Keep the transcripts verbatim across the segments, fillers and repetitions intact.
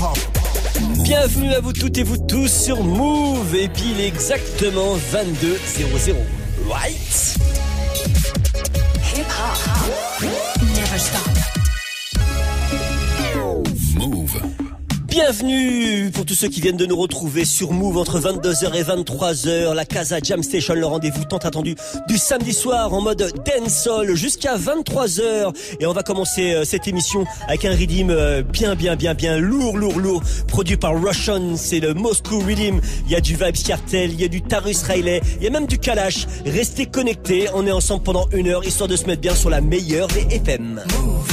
hip-hop. Bienvenue à vous toutes et vous tous sur Move. Et puis il est exactement vingt-deux zéro zéro. Right? Hip-hop. Never stop. Move. Bienvenue pour tous ceux qui viennent de nous retrouver sur Move entre vingt-deux heures et vingt-trois heures. La Casa Jam Station, le rendez-vous tant attendu du samedi soir en mode dancehall jusqu'à vingt-trois heures. Et on va commencer euh, cette émission avec un rhythm euh, bien, bien, bien, bien lourd, lourd, lourd. Produit par Russian, c'est le Moscow Rhythm. Il y a du Vybz Kartel, il y a du Tarrus Riley, il y a même du Kalash. Restez connectés, on est ensemble pendant une heure histoire de se mettre bien sur la meilleure des F M.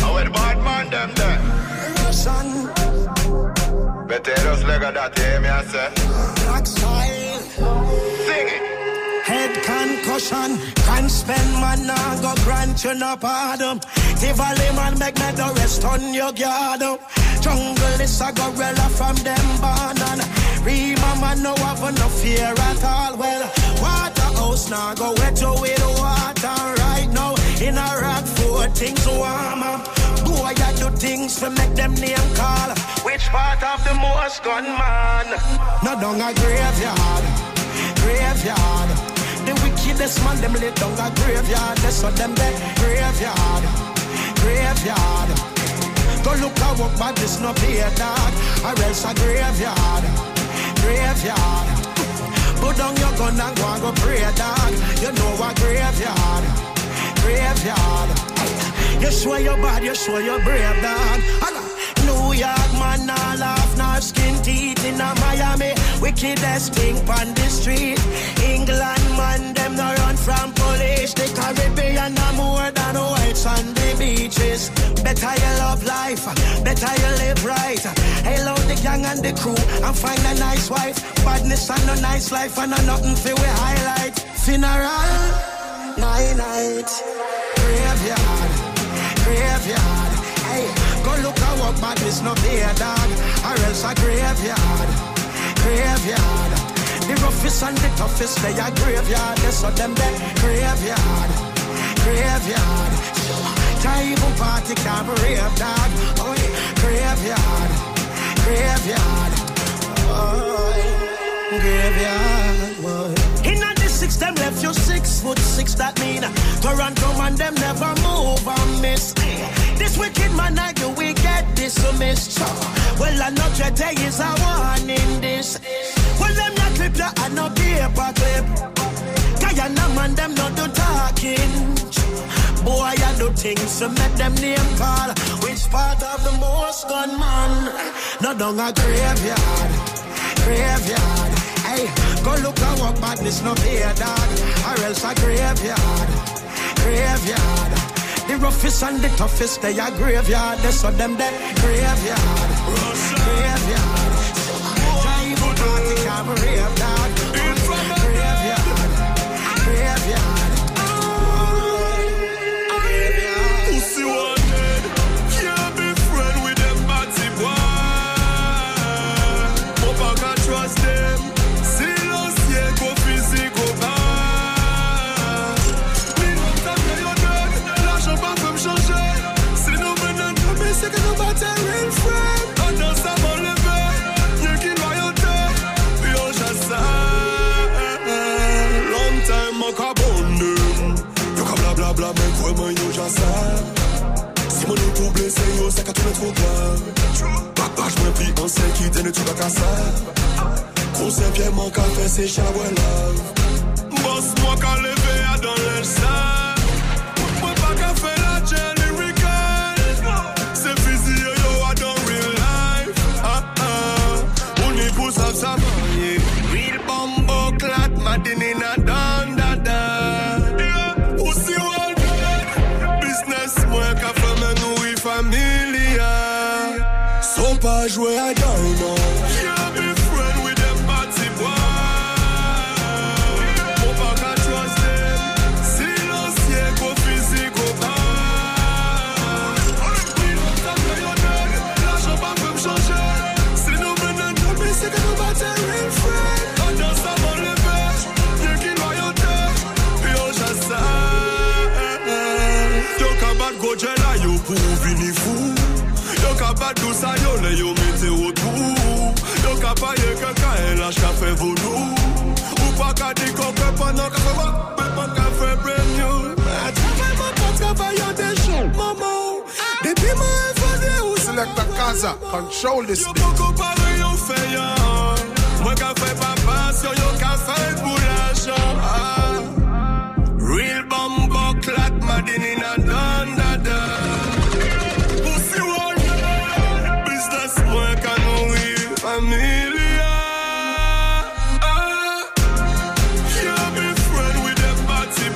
Better just like that, hear me, I say. Black style. Sing it. Head concussion. Can spend man now go grant you no pardon. Tivoli man make me the rest on your garden. Jungle is a gorilla from them banana. Rima man no have no fear at all. Well, Waterhouse now go wet you with water right now. In a rock for things warm up. Boy, I do things to make them name call. Which part of the most gunman? No down a graveyard, graveyard. The wickedest man, them lay down a graveyard. That's what them dead, graveyard, graveyard. Go look at what bad this no be a dog. Or else a graveyard, graveyard. Put down your gun and go and go pray dog. You know a graveyard, graveyard. You show your bad, you show your brave dog. New York man, nah laugh, nah skin teeth in a Miami. Wickedest thing on the street. England man, them no run from police. The Caribbean no more than whites on the beaches. Better you love life, better you live right. Hail out the gang and the crew and find a nice wife. Badness and no nice life and no nothing for we highlight. Funeral, night night, graveyard, graveyard. Hey, go look at what badness no be a dog. Or else a graveyard, graveyard. The roughest and the toughest they are graveyard. That's what them dead, graveyard, graveyard. Can't even party, can't rave dog. Oh, graveyard, graveyard. Oh, graveyard, boy. In the six, them left you six foot six. That mean Toronto man, them never move and miss. This wicked man, I do we get dismissed. Well, I know today is a warning this. Well, them not clip ya and no paper clip. Guyana man, them not do talking. Boy, I do things to make them name call. Which part of the most gunman? No down a graveyard, graveyard. Hey, go look at what badness no be a dog. Or else a graveyard, graveyard. The roughest and the toughest, they are graveyard. That's what them dead, graveyard, graveyard. Drive a party, can't rave dog. Graveyard, graveyard. Pussy one head, can't be friend with them batty boy. But I can trust them. Serious, yeah, go physical bad. C'est que nous battons une frère. On danse avant le verre. Y'a qui loyauté. Puis on chasse ça. Long time, on cabonne. Y'a qu'à blablabla, mais quoi, moi, y'a chasse ça. Si mon est pour blesser, y'a c'est qu'à tout mettre au plat. Papa, j'm'en prie, on sait qui t'es, ne tu vas qu'à ça. Conseil, bien, mon café, c'est chaboué love. Boss, moi, qu'à lever, à dans l'air ça. Moi, pas qu'à faire la gel. Real bumbo clat, madin in a down da da. Pussy one dead. Business moins qu'à faire mais nous y familia. Sont pas jouer à Dino. Can't be friend with them batty boy. Faut pas qu'à trust them. Silence yeah go physical bad. L'argent pas peut me changer. Si nous venons de tomber c'est que nous battons. Go jela yo pour vini fou. Yo ka capable de ça, yo, le yo mettez autour. Yo capable de quelqu'un, et lâche qu'a fait vaudou. Ou pas qu'à dire qu'on peut pas, non, qu'à faire, mais pas qu'à faire brand new. Travaille ma pote, travaille des choses, maman. Depuis ma infodé, ou Select the Casa, control this yo, beat. yo, comparé, yo, fait ya. Moi, qu'a fait papa, yo, yo, qu'a fait pour l'argent. Real bumbo clock, madin in a dun da da. Pussy one, business more can we familia. Ah, can't be friend with them party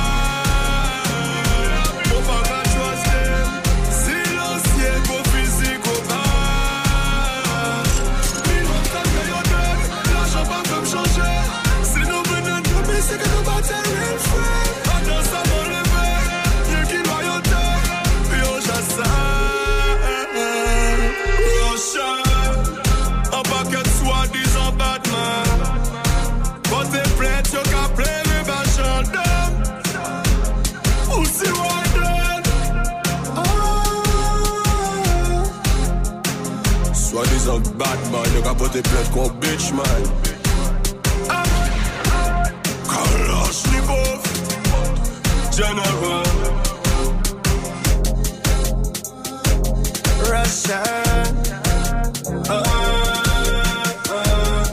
boy. Papa can trust them. Silencieux go physique bas. Me not can pay your debt. L'argent pas fait me changer. Si nous venons de nous, c'est que nous battons real friend. A bad man, you got put the plate called bitch man. Kalashnikov, General Russia. Uh, uh,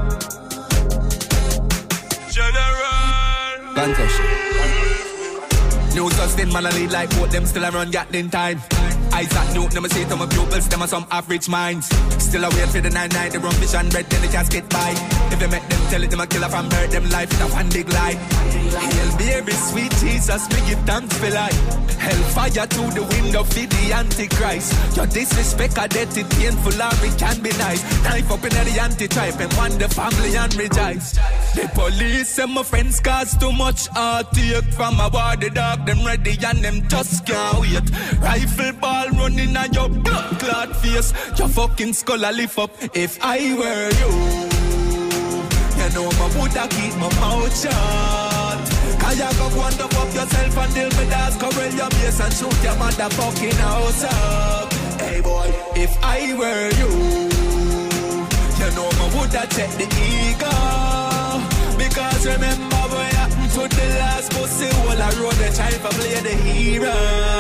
General Concussion. New sustain man, I lead like both them still I run Gatling time. Isaac Newton, I'ma say to my pupils, them are some average minds. Still I wait for the nine nine, the rum fish and bread, then the casket by. If you make them tell it, them a killer from birth, them life in a one big lie. Hail Mary, sweet Jesus, me give thanks for life. Hellfire to the window, feed the Antichrist. Your disrespect, I debt it painful, or it can be nice. Knife up in the anti-tribe, and one the family and rejoice. The police and my friends cause too much heartache. From a war, the dog, them ready and them just can't wait. Rifle ball running on your blood clot face. Your fucking skull I lift up. If I were you, you know I woulda keep my mouth shut. Cause you go wander up yourself and deal with that. Corral your base and shoot your motherfucking house up. Hey boy, if I were you, you know I woulda check the ego. Because remember what happened to the last pussy. All I road they try to play the hero.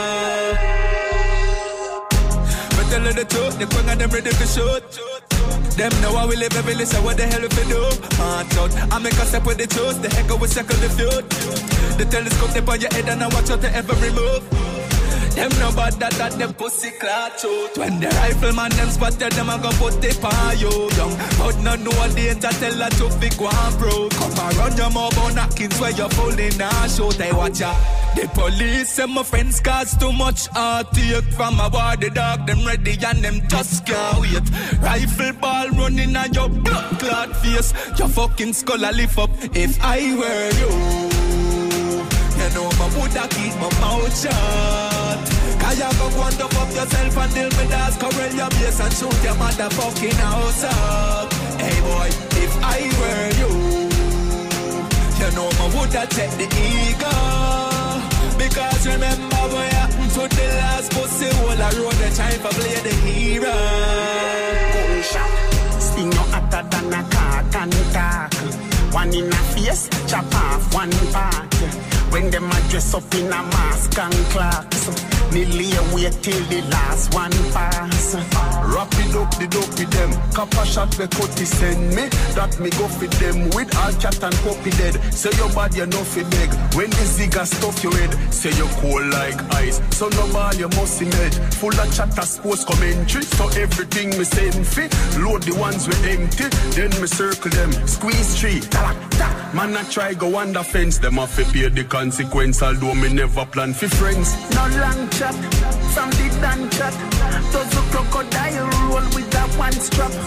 But tell her the truth, the king and them ready to shoot. Them know how we live every list, so what the hell if we do? Heart out, I make a step with the truth. The heck we circle the field. The telescope they on your head and I watch out to every move. Them know about that, that them pussy clot shoot. When the rifleman them spotted them, I go put it on you, young. But no know the danger, tell her to be one bro. Come around your mouth on knockings where you're falling and shoot. I watch ya. The police and my friends cause too much heartache. From a war, the dog, them ready and them just can't wait. Rifle ball running on your blood clot face. Your fucking skull I lift up. If I were you, you know I woulda keep my mouth shut. Cause you go wander up yourself and deal with that. Corral your base and shoot your motherfucking house up. Hey boy, if I were you, you know I woulda check the ego. Because remember what happened to the last pussy. All I road they try to play the hero. Gunshot, sting no hotter than a car can talk. One in a face, chop off one part. When them a dress up in a mask and clocks, nearly wait till the last one pass. Wrap it up, the dope with them. Copper shot we cut it send me. That me go fit them with all cat and puppy dead. Say your body you know fi beg. When the zigga stuff your head, say you cold like ice. So no ball you must image. Full of chatter sports commentary. So everything me send fi. Load the ones we empty. Then me circle them. Squeeze three. Talak, talak. Man I try go under fence. Them have to pay the consequence. Although me never plan fi friends. No long chat, from the dan chat. Does the crocodile roll with that one strap?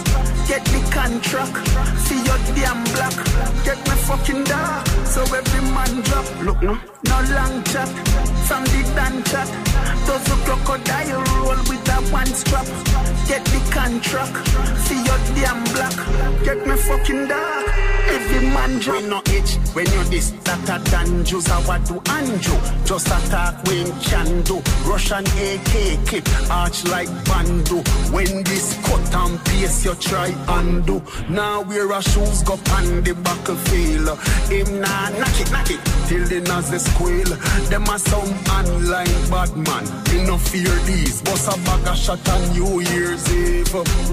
Get the contract, see your damn black. Get me fucking dark, so every man drop. Look no, no long chat, from the dan chat. Does a crocodile roll with that one strap? Get the contract, see your damn black. Get me fucking dark, every man drop. We no itch, when you this, that a danjus, I what do Andrew. Just attack when can do. Russian A K clip, arch like bandu. When this cut and pace, you try undo. Now wear a shoes go on the battlefield. Him nah knock it, knock it, till the nazi squeal. Them a some online bad man. We no fear these, boss a bag a shot on New Year's Eve.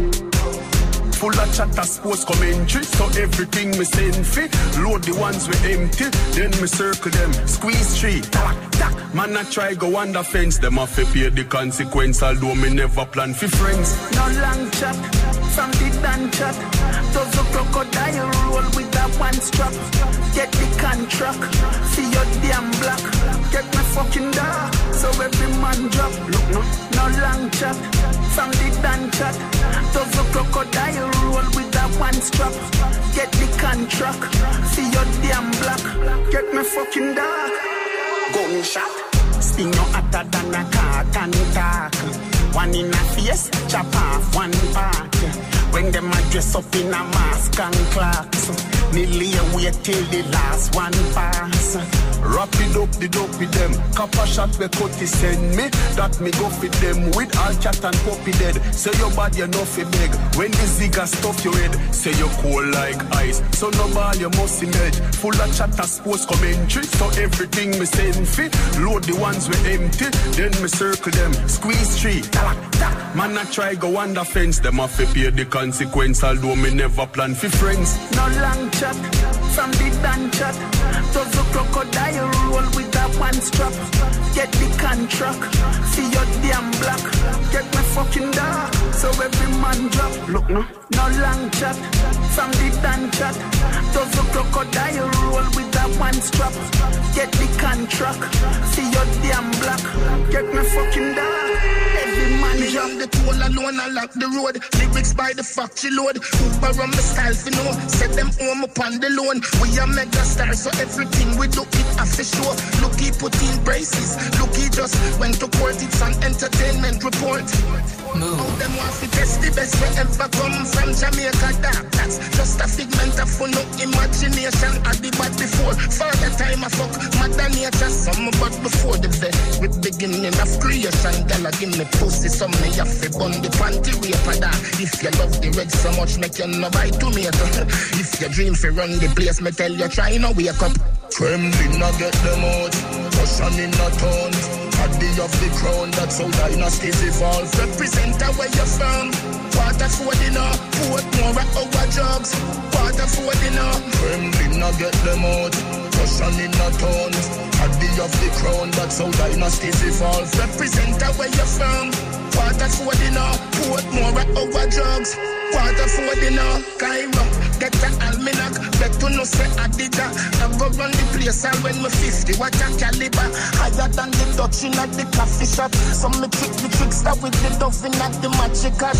Full of chatter sports commentary, so everything me send fi. Load the ones we empty, then me circle them. Squeeze three, tack, tack. Man I try go on the fence, them a fi pay the consequence. Although me never plan fi friends. No long chat, from the dan chat. Does a crocodile roll with that one strap? Get the contract, see your damn black. Get me fucking dark, so every man drop. Look no, no long chat, from the dan chat. Does a crocodile roll with that one strap? Get the contract, see your damn black. Get me fucking dark. Gunshot, sting no hotter than a car can talk. One in a face, chop off one part. When them a dress up in a mask and clocks, nearly wait till the last one pass. Wrap it up, the dope with them. Copper shot we cut it send me. That me go fit them with all cat and puppy dead. Say your body you know fi beg. When the zigga stuff your head, say you cold like ice. So no ball you must image. Full of chatter sports commentary. So everything me send fi. Load the ones we empty. Then me circle them. Squeeze three. Tack, tack. Man I try go on the fence. Them a fi pay the consequence. Although me never plan fi friends. No long chat, from the dan chat. Does a crocodile roll with that one strap? Get the contract, see your damn black. Get me fucking dark, so every man drop. Look no, no long chat, from the dan chat. Does a crocodile roll with that one strap? Get the contract, see your damn black. Get me fucking dark, every man drop. The toll alone, I lock the road. Lyrics by the factory load. Uber on the style, you know. Set them home upon the loan. We are mega stars, so everything we do it after show. Look, he put in braces. Look, he just went to court. It's an entertainment report. Move. All them want to test the best we ever come from Jamaica. That, that's just a figment of fun, no imagination. I did bad before. For the time I fuck mother nature. Some but before the very beginning of creation. Girl, give me pussy, some me have to bun the panty raper that. If you love the red so much, make you no buy tomato. If you dream for run the place, me tell you try no wake up. Kremlin not get them out, Russian in a town. Paddy of the crown, that's how dynasties evolve. Represent where you're from. Water for dinner, put more at our jobs. Water for dinner. Kremlin not get them out, Russian in a town. Paddy of the crown, that's how dynasties evolve. Represent where you're from. Water for dinner, put more at our jobs. Water for dinner, Cairo. Get the almanac, bet to no say Adidas. I go run the place and when me fifty, what a caliber. Higher than the Dutch in at the coffee shop. Some me trick the trickster with the dove in at the magic hat.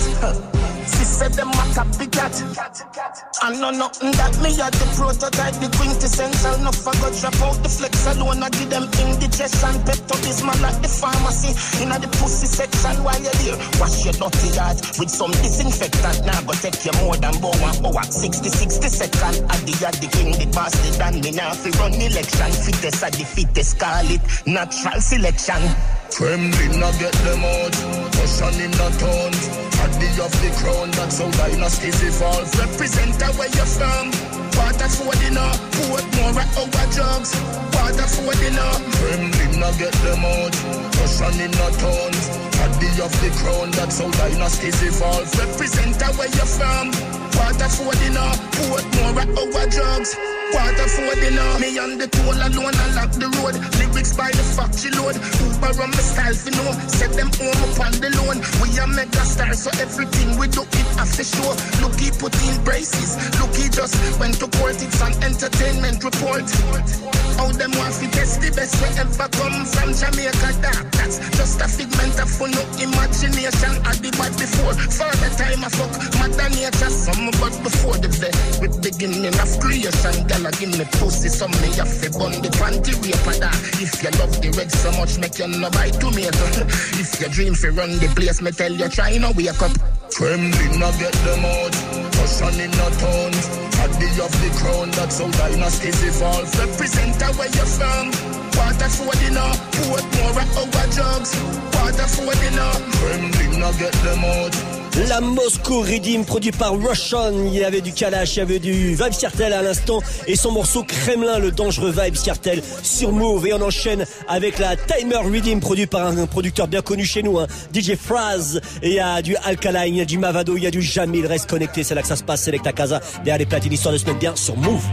She said them a copycat. I know nothing that me at the prototype, the quintessential. No forgot drop out the flex alone. I give them indigestion. Bet to this man at the pharmacy. In the pussy section while you're there. Wash your dirty heart with some disinfectant. Now go take you more than bow and bow. sixty, sixty second. At the at the king, the bastard. And me now fi run election. Fittest at the fittest. Call it natural selection. Kremlin not get them out, Russian in the town. Paddy of the crown, that's how dynasties evolve. Represent where you're from. Water for dinner, put more at our jobs. Water for dinner. Kremlin not get them out, Russian in the town. Paddy of the crown, that's how dynasties evolve. Represent where you're from. Water for dinner, put more at our jobs. Water for dinner. Me on the toll alone, I lock the road. Lyrics by the factory load. Uber on the style, you know. Set them home upon the loan. We are mega stars, so everything we do it after show. Look, he put in braces. Look, he just went to court. It's an entertainment report. how them want to test the best we ever come from Jamaica. Dark, that's just a figment of fun, no imagination. I did bad before, for the time I fuck mother nature. Some but before the vet, with beginning of creation. Gala give me pussy, some me have to bun the panty raper that. If you love the red so much, make you no buy tomato. If you dream for run the place, me tell you try no wake up. Kremlin not get them out, Russian in the town. Paddy of the crown, that's how dynasties evolve. Represent where you're from. Water for dinner, put more at our jugs. Water for dinner. Kremlin not get them out. La Moscow Redeem, produit par Russian. Il y avait du Kalash, il y avait du Vybz Kartel à l'instant et son morceau Kremlin, le dangereux Vybz Kartel sur Move. Et on enchaîne avec la Timer Redeem, produit par un producteur bien connu chez nous, hein, D J Fraz. Et il y a du Alkaline, il y a du Mavado, il y a du Jamil. Reste connecté, c'est là que ça se passe. Select à Casa derrière les platines, histoire de se mettre bien sur Move.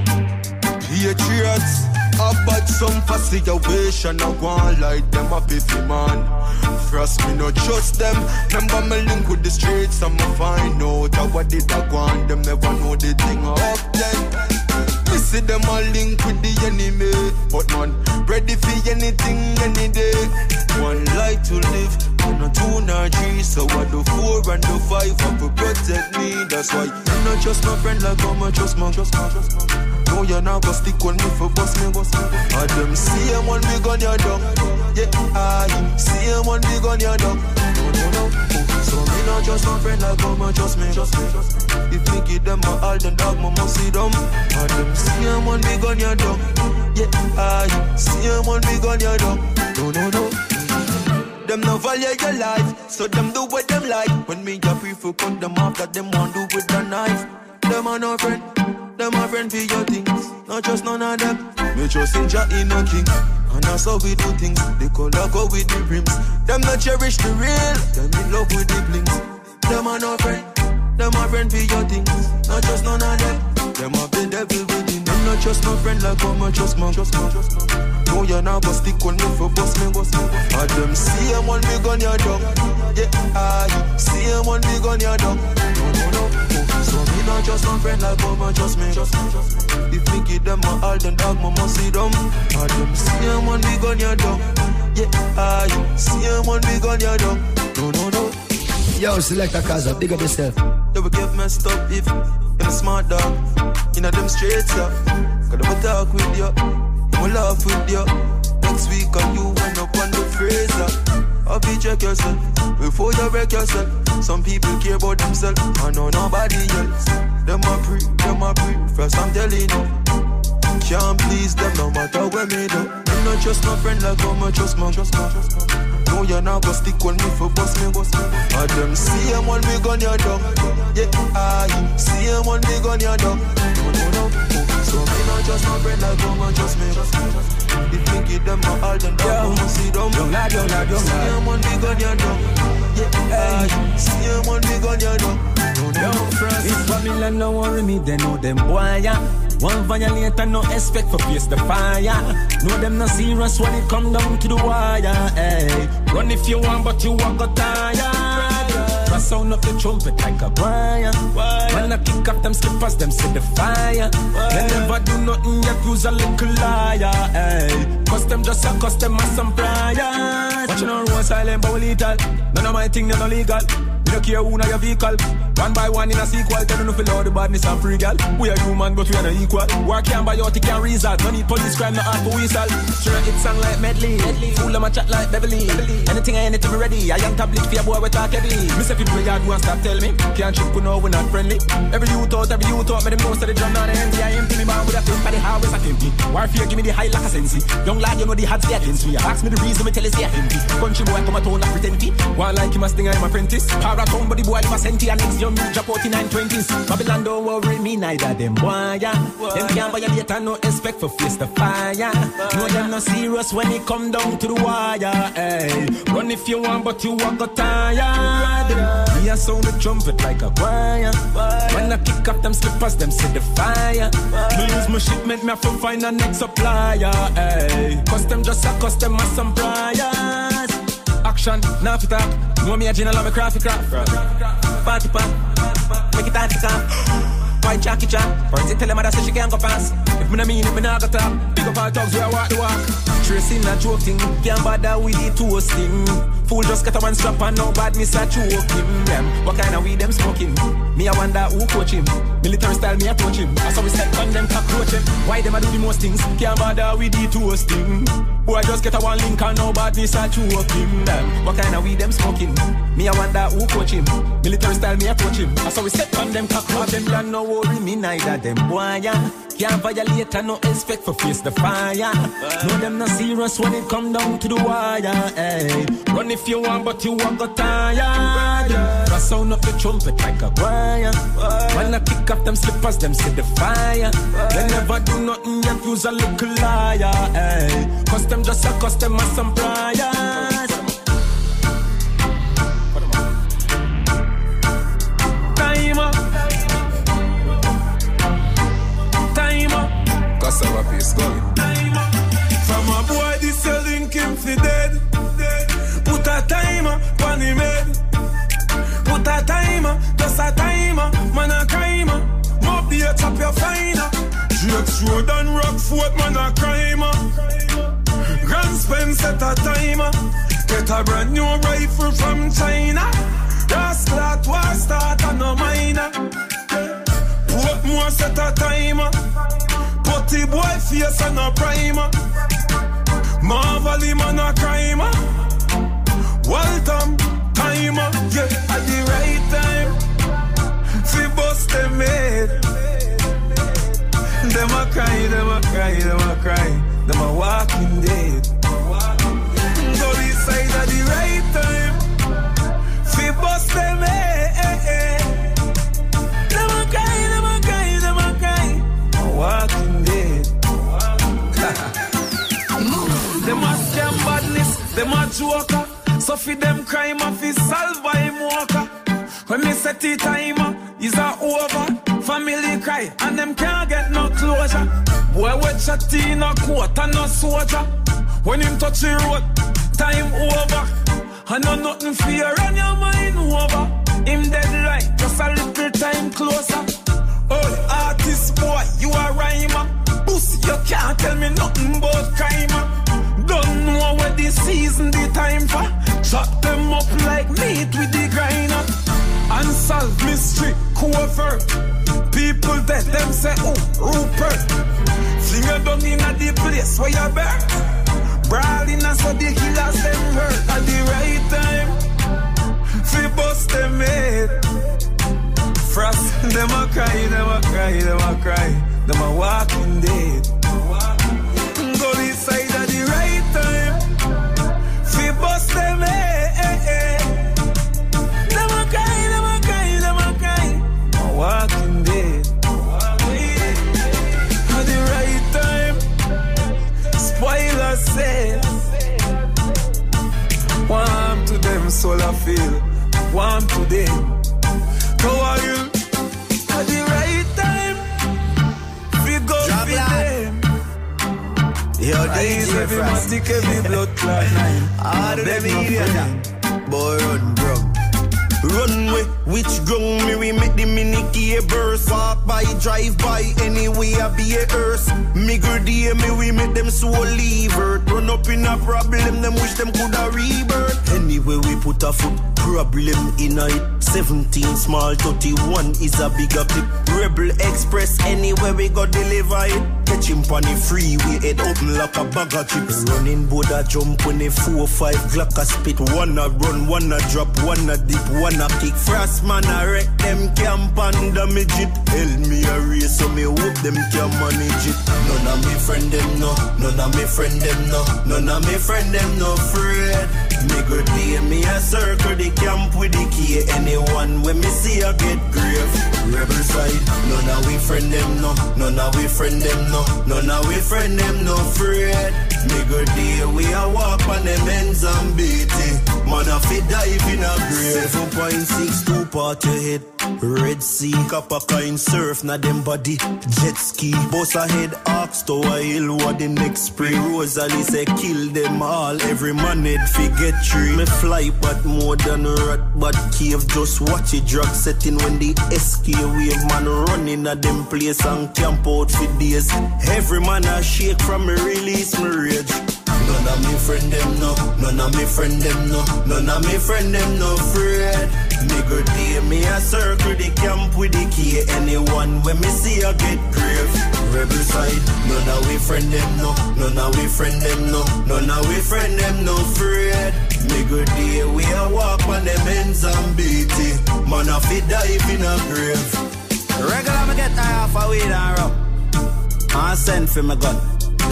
About some for situation, I go on like them a piffy man. Frost me no trust them. Remember me link with the streets, I'ma find out how what did I go on. Them never know the thing up then. Me see them a link with the enemy, but man, ready for anything any day. One life to live, and a two nor three. So I do four and do five, I to protect me. That's why I'm not just my friend like I'm a just my, just my, just my. No, you're not gonna stick on me for boss me, boss me. I them see him when we gun your dog. Yeah, I see him when we gun your dog. No, no, no. Oh, so me not just my friend like I'm a just me, just me, just me. If me give them my all, then dog, me must see them. I them see him when we gun your dog. Yeah, I see him when we gun your dog. No, no, no. Them no value your life, so them do what them like. When me a prefer cut them off, that them want do with the knife. Them are no friend. Them a friend for your things, not just none of them. Me just in Jah in a king, and that's how we do things. They color go with the rims. Them not cherish the real, them in love with the blings. Them a no friend, them a friend for your things, not just none of them. Them a the devil within. Them not just no friend like I'm a just man, just man, just man. No, you're not gonna stick on me for boss me, boss me. I them see him when we gun your dog. Yeah, I see him when we gun your dog. No, no, no. So me not just no friend like I'm a just me, just me, just me. If me give them my all, then dog, me must see them. I them see him when we gun your dog. Yeah, I see him when we gun your dog. No, no, no. Yo, select a Casa, big up yourself. They will get messed up if I'm a smart dog. You know them straight up. Cause I talk with you, I will laugh with you. Next week on you end up on the freezer. I'll be check yourself before you wreck yourself. Some people care about themselves, I know nobody else. Them a pre, them a pre, first I'm telling you. Can't please them no matter where me do. I'm not just my friend like I'm a just man, just man, just man. No, you're not gonna stick on me for boss me, boss me. I them see him when we gun your dog. Yeah, I see him when we gun your dog. No, no, no. So me not just my friend like I'm a just me, just me, just me. If me give them my all, then dog, I see them. Young lad, young lad, young lad. See him when we gun your dog. Yeah, I see him when we gun your dog. No, no, no, friends. If Babylon no worry me, they know them boy, yeah. One violator, no expect for face the fire. Know them not serious when it come down to the wire. Hey, run if you want, but you won't go tired. Press sound up the trumpet like a choir. When I kick off them slippers, them see the fire. They never do nothing yet, use a little liar. Hey, cause them just a custom as some priors. Watching on road silent but lethal. None of my thing, they're not legal. You don't care who na your vehicle. One by one in a sequel. Tell you no feel all the badness and free girl. We are human but we are not equal. Work can't buy out, it can't result. No need police crime, no hard for whistle. Sure it sound like medley. Fool them a chat like Beverly. Anything I anything ready. I young tablet for your boy we talk heavy. Me say people yard won't stop tell me. Can't trip no we not friendly. Every youth out, every youth out. Me the most of the drum down the empty. I empty me man with a thing for the highways I empty. Warfare give me the high like a sensi. Young lad you know the hard stay against me. Ask me the reason me tell you stay empty. Country boy come a town like pretend tea. One like him a sting I'm apprentice. Para town but the boy live a senti. And next young me drop out in nine twenties. Babylon don't worry me neither them boy yeah. Them can't violate and no expect for face the fire. No them no serious when it come down to the wire. Hey, run if you want but you won't go tired. Me a sound the trumpet like a choir. When I kick up them slippers them see the fire. Me lose my shipment me have to find a next supplier. Hey, cause them just a custom as some priors. Action, now fit up. No me a general, I'm a crafty craft. Party pop, make it time to come. Why Jackie Chan? First tell her mother say she can't go fast. If me no mean it, me not go talk. Big up our thugs where I walk the walk. Tracy not joking, can't bother with the toasting. Fool just get a one strap and no badness a choke him. Them, what kind of weed them smoking? Me I wonder who coach him. Military style me approach him. I saw we step on them cockroach him. Why them a do the most things? Can't bother with the toasting. Boy just get a one link and no badness a choke him. Them, what kind of weed them smoking? Me I wonder who coach him. Military style me approach him. I saw we step on them cockroach him. Them no worry me neither them boy. Can't violate and no expect for face the fire. No them not serious when it come down to the wire. Hey. Run if you want but you won't go tired. I sound up the trumpet like a choir. When I kick up them slippers, them see the fire. They never do nothing yet use a little liar. Hey. Cause them just a customer some pliers. Time up. Time up. Cassava piece going. From a boy this a link him fi dead. Put a timer on him head. Put a timer, just a timer. Man a crimer, mob the chop your finer. Drakes Road and Rockford, man a crimer. Grand Spence set a timer. Get a brand new rifle from China. Rasclat war start and no minor. Portmore set a timer. Putty boy face and a primer. Marvelly man a crimer. Waltham timer, yeah, at the right time. Fi bust them head. Them a cry, them a cry, them a cry. Them a walking dead. Go this side at the right time. Fi bust them head. Them a cry, them a cry, them a cry. A walking dead. Them a scam badness, them a joker. So fi them crime a fi solve by him walker. When me set the timer, is a over. Family cry and them can't get no closure. Boy we chat in a court and no soldier. When him touch the road, time over. And no nothing fear and your mind over. Him dead right, just a little time closer. Oh artist boy, you a rhymer. Pussy, you can't tell me nothing about crime. Don't know what this season the time for. Chop them up like meat with the grinder. Unsolved mystery, covert. People dead, them say, oh, Rupert. Fling you down in a the place where you burn. Brawling and so the killers them hurt. At the right time, fi bust them head. Frost, them a cry, them a cry, them a cry. Them a walking dead. Go this side at the right time. Fi bust them head. Them a cry, them a cry, them a cry. A walking dead. At the right time. Spoiler said. Warm to them, soul I feel. Warm to them. How are you? At the right time. Fi go fi them. Yo, Eyes every matic, every blood clot nine. All of them idiot. Boy, run, bro. Run way, which ground me we make the mini key burst. Walk by, drive by, anyway I be a hearse. Miggle day me we make them soul leave earth. Run up in a problem, them wish them coulda rebirth. Anyway we put a foot, problem in it. seventeen small, thirty-one is a bigger clip. Rebel Express, anywhere we go deliver it. Catch him on the freeway, head open like a bag of chips. Running board a jump when a four five Glock a spit. One a run, one a drop, one a dip, one a kick. Frost man a wreck them camp and damage it. Hell me a race so me hope them can manage it. None of me friend them no, none of me friend them no, none of me friend them no afraid. Me good day me a circle the camp with the key. Anyone when me see a get grave. Rebel side, none of we friend them no, none of we friend them no, none of we friend them no afraid. Me good day we a walk on them ends and beat it. Man a fi dive in a grave. Seven point six two part your head. Red Sea, copper coin surf, na them body. Jet ski, boss ahead, ox to a hill, what the next spray. Rosalie say kill them all, every man head forget tree. Me fly but more than a rat, but cave just watch it drug setting when the S K wave man running at them place and camp out for days. Every man a shake from me release me rage. None of me friend them no, none of me friend them no, none of me friend them no afraid. Me go day me a circle the camp with the key. Anyone when me see a get grave. Rebel side, none of we friend them no, none of we friend them no, none of we friend them no afraid. Me go day we a walk on them ends and beat it. Man a fi dive in a grave. Regular me get high off a weed and rum. I send for me gun.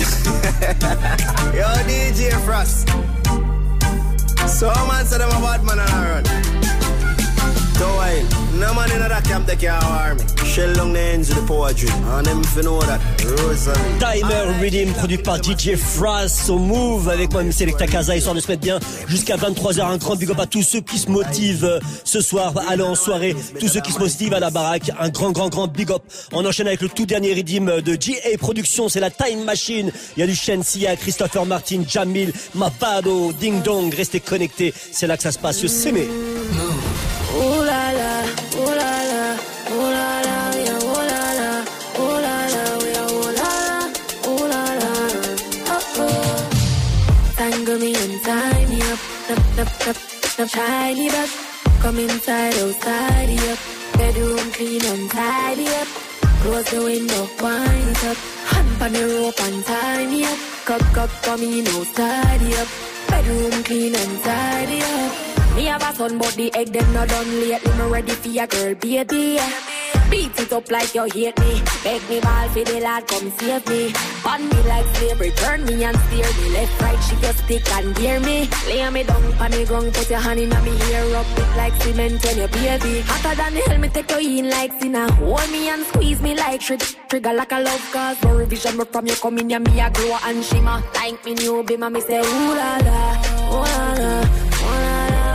Yo, D J Frost. So man said I'm a bad man and I run. Don't worry, no man in that camp they can't harm me. Shell long the ends of the poetry. And them if you know that. Rosalie. Timer Rhythm produit par D J Frost au Move avec moi M. Selecta Casa, histoire de se mettre bien jusqu'à vingt-trois heures. Un grand big up à tous ceux qui se motivent ce soir à aller en soirée, tous ceux qui se motivent à la baraque. Un grand grand grand big up. On enchaîne avec le tout dernier Rhythm de G A Productions, c'est la Time Machine. Il y a du Shensia, Christopher Martin, Jamil, Mapado, Ding Dong. Restez connectés, c'est là que ça se passe. C'est mes Ooh la la, ooh la la, ooh la la, we are ooh la la, ooh la la, we are ooh la la, ooh la la, oh oh. Tangle me and tie me up, up, up, up, up, shiny back. Come inside, outside, up. Bedroom clean and tidy up. Close the window, wind it up. Hand on the rope and tie me up. Cock, cock, come in, outside, up. Bedroom clean and tidy up. Me have a son, but the egg them not done lately. Me ready for your girl, baby. Beat it up like you hate me. Beg me ball for the lad, come save me. Bond me like slavery, turn me and steer me. Left, right, she just stick and gear me. Lay me down on the ground, put your hand in me hair. Rub it like cement when you baby. Hotter than hell, me take you in like sinner. Hold me and squeeze me like trigger. Trigger like a love cause. No revision, but from you come in, ya me a glow and shimmer. Thank me new bimmer, me say ooh la la, ooh la la, ooh la la.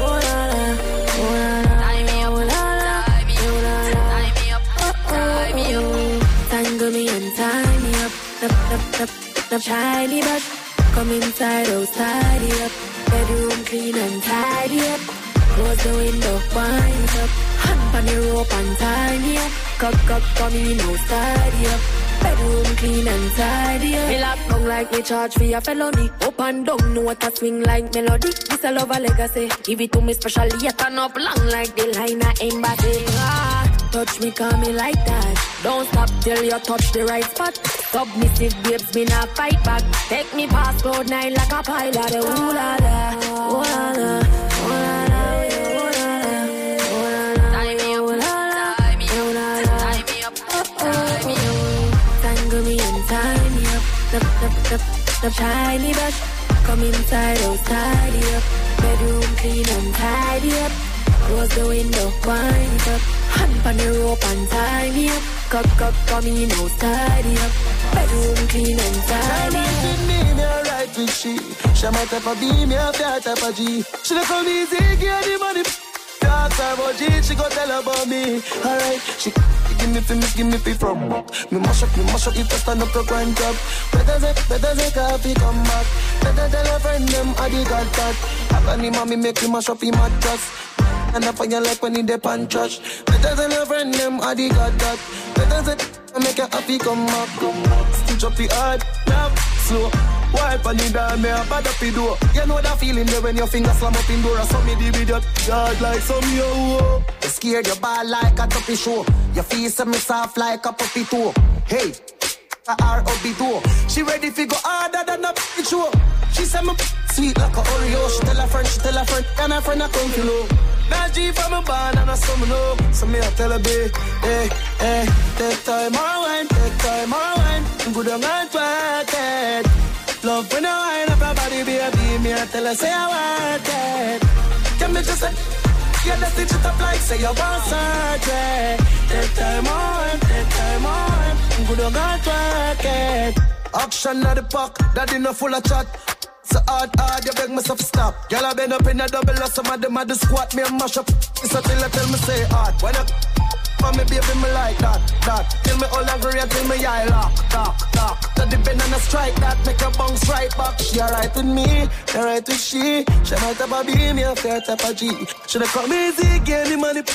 Tangle me and tie me up, up, up, up, up, shiny back. Come inside, outside, up. Bedroom clean and tidy up. Close the window, wind up. Hand on the rope and tie me up. Cock, cock, come in, outside, up. Bedroom clean and tidy up. Me lock down like me charge for your felony. Up and down, know what I swing like melody. This a love a legacy. Give it to me specially, yet turn up long like the line of embassy. Ah. Touch me, call me like that. Don't stop till you touch the right spot. Submissive babes, me not fight back. Take me past cloud nine like a pilot. Ooh la la, ooh la la, ooh la la, ooh la la, ooh la la. Tie me up, ooh la la, tie me up, tie me up, tie me up. Tangle me and tie me up. Up, up, up, up, shiny brush. Come inside, outside, up. Bedroom clean and tidy up. Close the window, wind up. Hand on the rope and tie me up. Cock, cock, come in, outside, up. Bedroom clean and tidy up. She need me right with she. She might have a B, me have that type of G. She look on easy, get the money. Talk about G, she go tell about me. Alright, she give me fi, me give me fi from back. Me mash up, me mash up, if I stand up to grind up. Better say, better say coffee come back. Better tell a friend them I the got that. Have any mommy make me mash up in mattress. And I find you like when you dip and trash. Better than a friend, them, I dig got that. Better than I make you happy, come up, come up. Stitch up the hard, now, slow. Wipe on the down, me a bad up the door. You know that feeling there when your fingers slam up in door. I saw me the video, God like some yo. You scared your ball like a tuppy show. Your face me soft like a puppy toe. Hey, R O B door. She ready to go harder than a bitch show. She said me sweet like a Oreo. She tell her friend, she tell her friend, and her friend a come to know. Now G from a barn and a summer know. So me a tell her babe, hey, hey, take time or wine, take time or wine. Good on and work it. Love when I wine up her body, baby. Me a tell her say I want it. Can me just say, yeah, just stitch it up like say you want surgery. Take time or wine, take time or wine. Good on and work it. Action at the park, that dinner full of chat. so hard, hard, you beg me to stop. Girl, I been up in a double, or some of them a do squat, me a mash up. It's a till I tell me say hard. When I for me, baby, me like that, that. Till me all angry, till me eye lock, lock, lock. To the pen and a strike that, make a bounce right back. She alright with me, alright with she. She my type of B, me a fair type of G. She dey come easy, give me money.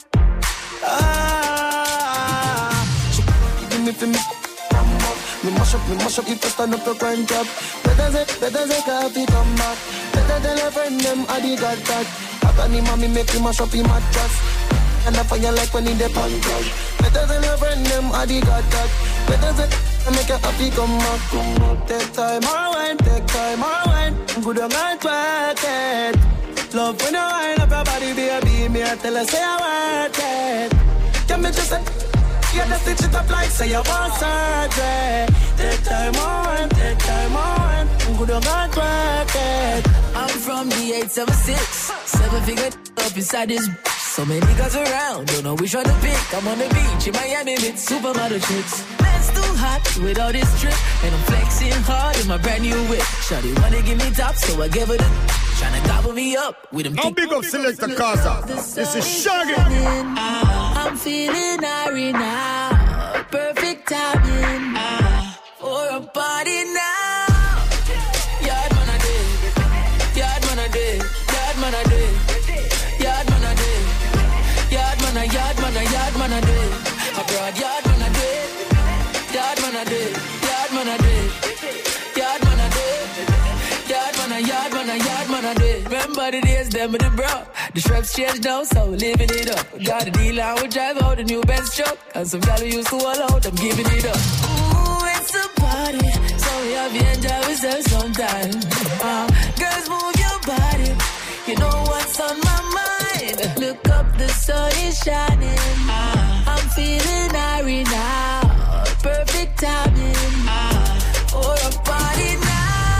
Ah, she give me for me. Me mash up, me mash up, if you stand up, you grind up. Better say, better say, coffee come back. Better tell a friend them, I did got that. After me, mommy make me mash up, he mattress. And I fire like when in the pancake. Better tell a friend them, I did got that. Better say, I make a happy come back, come back. Take time, more wine, take time, more wine. Good on my track it. Love when you wind up your body, baby. Me I tell her, say I want it. Can me just say, yeah, just stitch it up like say you want surgery. Take time on, take time on. Good on my track it. I'm from the eight seven six, seven figure up inside this. So many guys around, don't know which one to pick. I'm on the beach in Miami with supermodel chicks. Man's too hot with all this drip, and I'm flexing hard in my brand new whip. Shawty wanna give me top, so I give her the tryna gobble me up with them. How big up Selector Kaza? This is Shaggy. I'm feeling airy now, perfect timing uh, for a party now. Yard man a day, yard man a day, yard man a day, yard man a day, yard man a yard man a yard man a day. I brought yard man a day, yard man a day, yard man a day, yard man a day, yard man a yard man a yard man a day. Remember the days them with the bro. The straps changed now, so we're living it up. Got a deal and we drive out the new Benz truck. And some gal used to all out, I'm giving it up. Ooh, it's a party, so we have to enjoy ourselves sometime. Uh, girls, move your body, you know what's on my mind. Look up, the sun is shining. Uh, I'm feeling airy now, perfect timing. Uh, for a party now.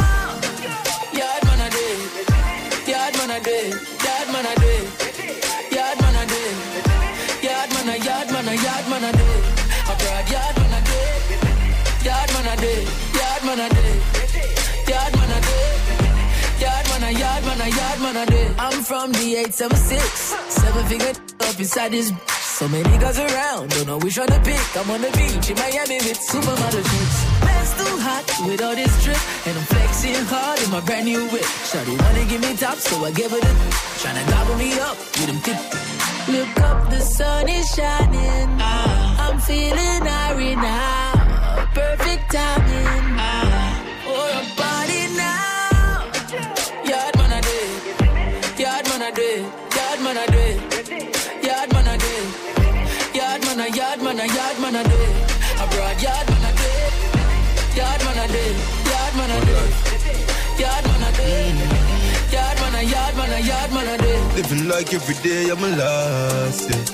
Yard man a day, yard man a day. Yard man a day, yard man a day, yard man a yard man a yard man a day. I brought yard man a day, yard man a day, yard man a day, yard man a day, yard man a yard man a yard man a day. I'm from the eight seven six, seven figure up inside this. So many guys around, don't know which one to pick. I'm on the beach in Miami with supermodel chicks. Man's too hot with all this drip, and I'm flexing hard in my brand new whip. Shawty wanna give me top, so I give her the tryna gobble me up with them tip. Look up, the sun is shining. Uh, I'm feeling airy now, perfect timing. Uh, for a party now. Yard man a day, yard man a day, yard man a day, yard man a day, yard man a yard man a yard man a day. I brought yard man a day, yard man a day, yard man a day, yard man a day, yard man a yard man a yard man a day. Living like every day I'm a lost, yeah.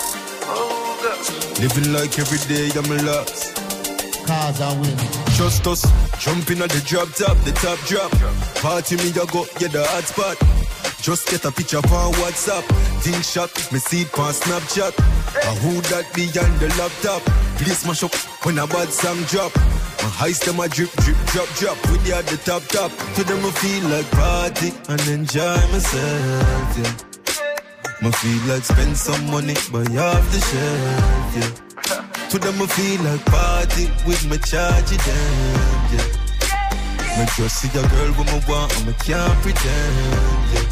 Living like every day I'm a lost. Cause I win. Trust us, jumping at the drop top, the top drop. Party me ya go, yeah the hot spot. Just get a picture on WhatsApp. Think shot, me see it on Snapchat. A who that behind the laptop? Please smash up when a bad song drop. My highs them a drip, drip, drop, drop. With you at the top, top. To them I feel like party and enjoy myself, yeah. I feel like spend some money, buy off the shelf, yeah. To them I feel like party with my charge it down, yeah. Me just see a girl with my want and me can't pretend, yeah.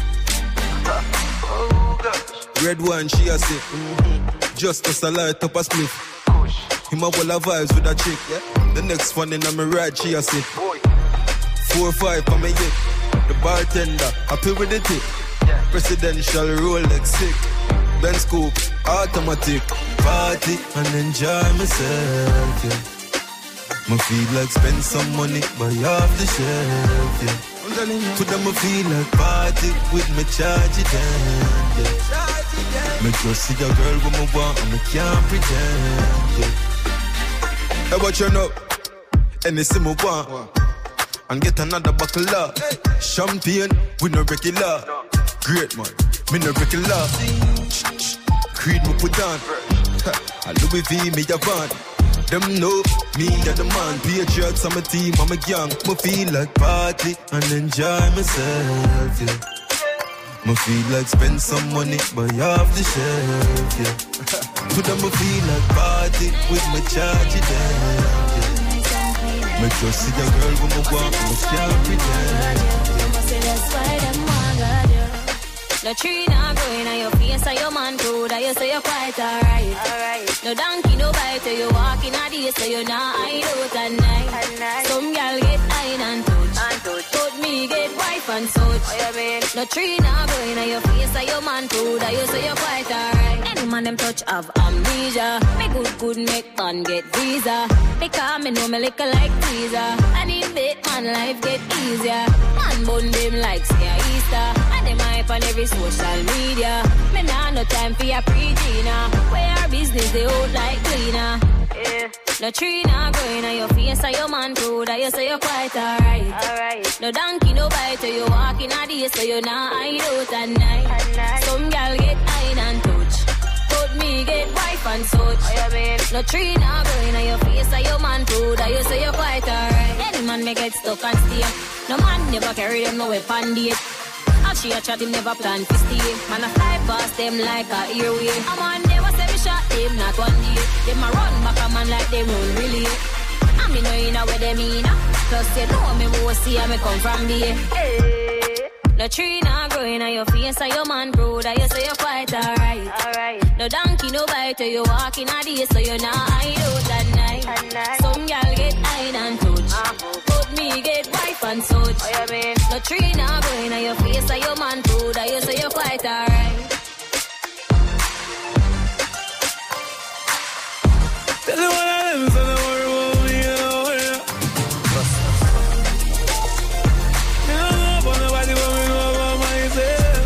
Red one, she a say, mm-hmm. Just as I light up a split. Him a wall of vibes with a chick, yeah. The next one in a me ride, she a say, four or five for me hit. The bartender, happy with the tip. Presidential Rolex sick. Benz coupe, automatic. Party and enjoy myself, yeah. Me feel like spend some money, buy off the shelf, yeah. To them I feel like party with me charge it down, yeah. Me just see a girl with me want and me can't pretend, yeah. Hey, watch your know, anything me want, and get another buckle up. Champagne, we no regular. Great man, me no regular. Creed me put on, and Louis V me a van. them know me and the man. Patriots on my team, I'm a gang. Me feel like party and enjoy myself, yeah. Me feel like spend some money, buy off the shelf, yeah. But I'ma feel like party with my charge it down, yeah. Me just see the girl when me walk, me can't pretend, yeah. That's why them want God, yeah. No tree not growing on your face and your man proud that you say you're quite alright. Alright. No donkey, no bite, you walk in a day so you're not hide out at night. At night. Some gal get high and touch. And touch. But me get wife and such. Oh, you mean? No tree not growing on your face and your man proud that you say you're quite alright. Any man them touch have amnesia. Me good good make man get visa. Because me know me lick like teaser. And in bit man life get easier. Man bun them like say Easter. And them hype on every social media. Me nah no time for your pre-Gina. Where our business they out like cleaner. Yeah. No tree not growing on your face and your man proud that you say you're quite alright. Alright. No donkey, no bite, you walk in a day so you're not hide out at night. At night. Some gal get high and touch. But me get wife and such. Oh, you mean? No tree not growing on your face and your man proud that you say you're quite alright. Any man may get stuck and stay. No man never carry them no weapon date. And she a chat him never plan to stay. Man a fly past them like a airway. A man never say me shot them not one day. Them a run back a man like them run really. And me know you know where them in. Plus you know me who see and me come from there. Hey. No tree not growing on your face and your man proud that you say you're quite alright. Alright. No donkey, no bite, you walk in a day so you're not hide out at night. At night. Some gal get high and touch. Uh-huh. But me get wife and such. Oh, you mean? No tree not growing on your face and your man proud that you say you're quite alright. Tell you what I am, so don't worry about me, you know, yeah. Me don't know about nobody, but me know about myself.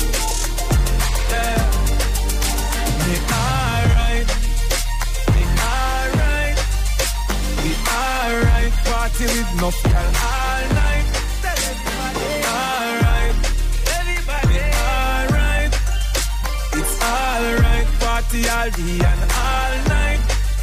Yeah. Me alright. Me alright. We alright. Party with enough girl all night. Tell everybody. Alright. Everybody. Alright. It's alright. Party all day and all night.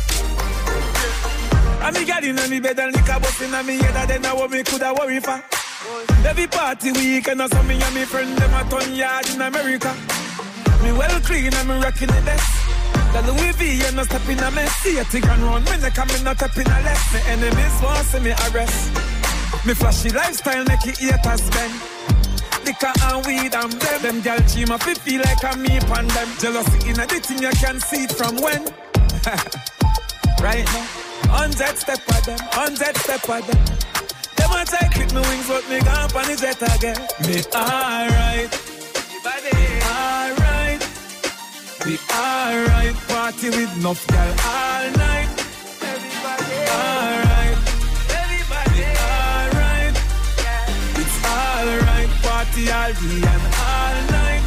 And me got in on the bed and lick a bus in on me head. And then I what me coulda worry for. Every party weekend or something and me friend them a ton yard in America. Me well clean and me rocking the best. The Louis V and no step in a mess. See a thing and run when they come in not up in a less. Me enemies want see me arrest. Me flashy lifestyle make it haters spend. Liquor and weed and them. Them gal cheam up it feel like I'm me upon them. Jealousy in a the thing you can see it from when. Right now. Hundred step at them, hundred step at them. Them a try clip me wings, but me gone on the jet again. Me alright, everybody alright. We alright, party with enough girl all night. Everybody alright, everybody alright. It's alright, party all day and all night.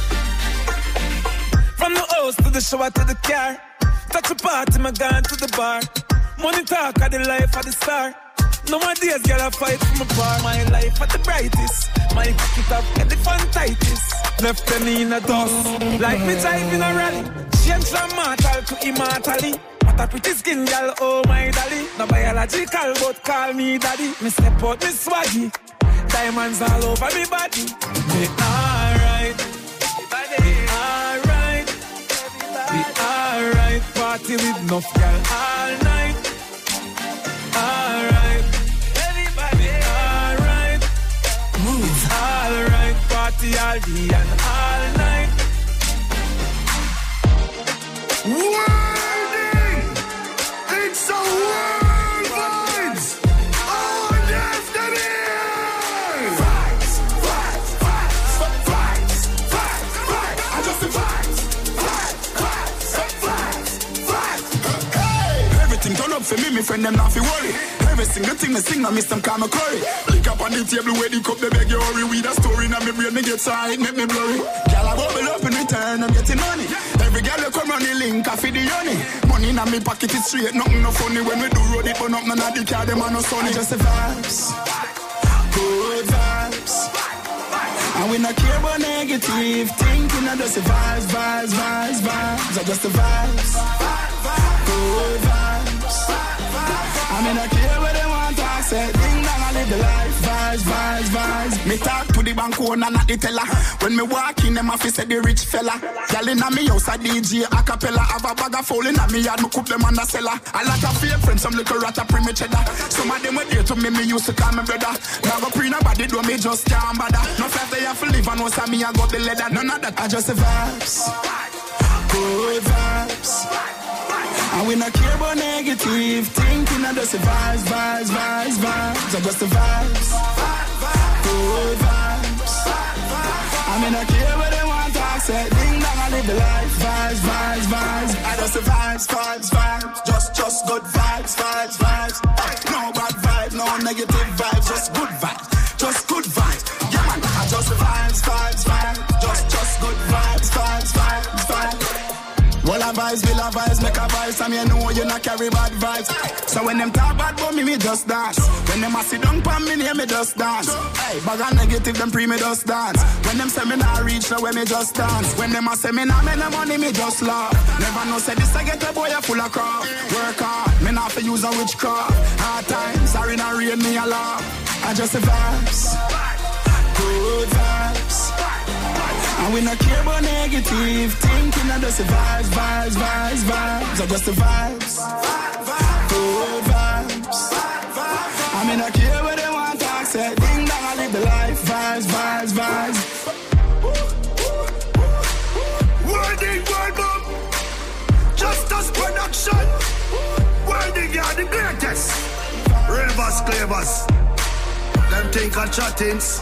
From the house to the shower to the car. Touch a party, me gone to the bar. Money talk of the life of the star. No more days, girl, I fight for my bar. My life at the brightest. My pocket up, get the fantitis. Left them in a dust. Like me drive in a rally. Change from mortal to immortally. What a pretty skin, girl, oh my dolly. No biological, but call me daddy. Me step out, me swaggy. Diamonds all over me body. Me alright. Me alright. Me alright. Party with enough girl all night. Alright, everybody, alright. Move, alright. Party all day and all night. Worlding! It's a world vibes! Oh, destiny! Vibes, vibes, vibes, vibes, vibes, vibes. I just the vibes, vibes, vibes, vibes, vibes. Hey! Everything turn up for me, my friend, them not fi worry. Every single thing me sing, I miss them call me curry. Lick up on the table where the cup, they beg you hurry. With a story, now me brain, me get side, make me blurry. Girl, I bubble up in return, I'm getting money. Every girl, they come on the link, I feed the honey. Money in me pocket, it's straight, nothing no funny. When we do road it, but nothing on the car, them are no sunny. Just the vibes, good vibes. And we not care about negative thinking, I just the vibes, vibes, vibes, vibes. I just the vibes, good vibes. mean, I care what they want to say. Ding dong, I live the life. Vibes, vibes, vibes. Me talk to the bank owner, not the teller. When me walk in, them office say the rich fella. Girl inna me house a D J a cappella. Have a bag of foul inna me yard, me cook them on the cellar. A lot of fake friends, some little rat a pre me cheddar. Some of them were there to me, me used to call me brother. Now go pre nobody do me just can't bother. No flat they have to live and was me I got the leather. None of that, I just the vibes. Good vibes. And we not care about negative thinking. I just the vibes, vibes, vibes, vibes. I just the vibes. Good vibes. I mean I care what they want to say. Ding dong, I live the life. Vibes, vibes, vibes. I just the vibes, vibes, vibes. Just, just good vibes, vibes, vibes. No bad vibes, no negative vibes. Just good vibes, just good vibes. Yeah man, I just the vibes, vibes, vibes. Just, just good vibes, vibes, vibes, vibes. Well, a vibes, will a vibes, make a vibes, and you know you not carry bad vibes. So when them talk bad about me, me just dance. When them a sit down pan me near me just dance. Hey, bag a negative, them pre me just dance. When them say me not reach the way me just dance. When them a say me not make no money, me just laugh. Never know say this I get a boy a full of crap. Work hard, me not for use a witchcraft. Hard times, sorry not rain me a laugh. I just the vibes, good vibes. And we not care about negative thinking. I just the vibes, vibes, vibes, vibes. I just the vibes, good vibes. I mean I care what they want to say. Ding dong, I live the life. Vibes, vibes, vibes. Wording, word up. Justice production. Wording, yeah, the greatest. Ravers, clavers. Them think of chattings.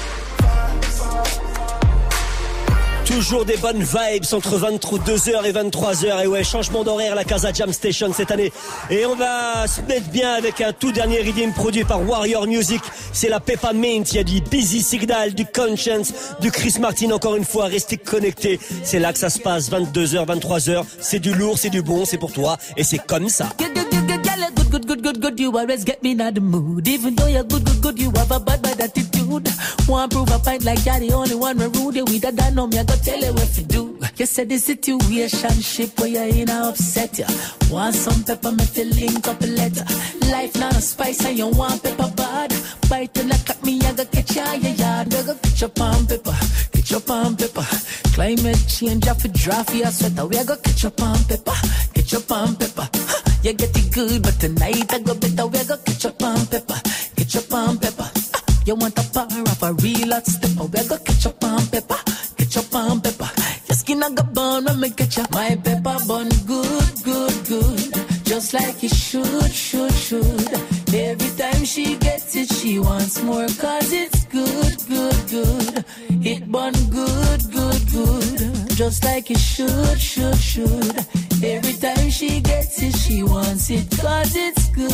Toujours des bonnes vibes entre vingt-deux heures et vingt-trois heures. Et ouais, changement d'horaire, la Casa Jam Station cette année. Et on va se mettre bien avec un tout dernier redeem produit par Warrior Music. C'est la Peppermint. Il y a du Busy Signal, du Conscience, du Chris Martin. Encore une fois, restez connectés. C'est là que ça se passe, vingt-deux heures, vingt-trois heures. C'est du lourd, c'est du bon, c'est pour toi. Et c'est comme ça. Good, good, good, good, good, you always get me in the mood. Even though you're good, good, good, you have a bad, bad attitude. One prove a fight like you're the only one where rude. We that don't know me, I gotta tell you what to do. You said the situationship where you're in, I upset ya. Want some pepper, me feel link up a letter. Life not a spice and you want pepper bad. Bite and I cut me, I gotta catch ya, yeah, yeah. I gotta catch up on pepper, catch up on pepper. Climate change, I feel drafty, I sweat. We gotta catch up on pepper, catch up on pepper. You get it good, but tonight I go better. We go catch up on pepper, catch up on pepper. You want a power of a real hot stepper. We go catch up on pepper, catch up on pepper. Your skin I go burn when me catch up. My pepper bun good, good, good. Just like it should, should, should. Every time she gets it, she wants more. Cause it's good, good, good. It bun good, good, good. Just like it should, should, should. Every time she gets it, she wants it. Cause it's good,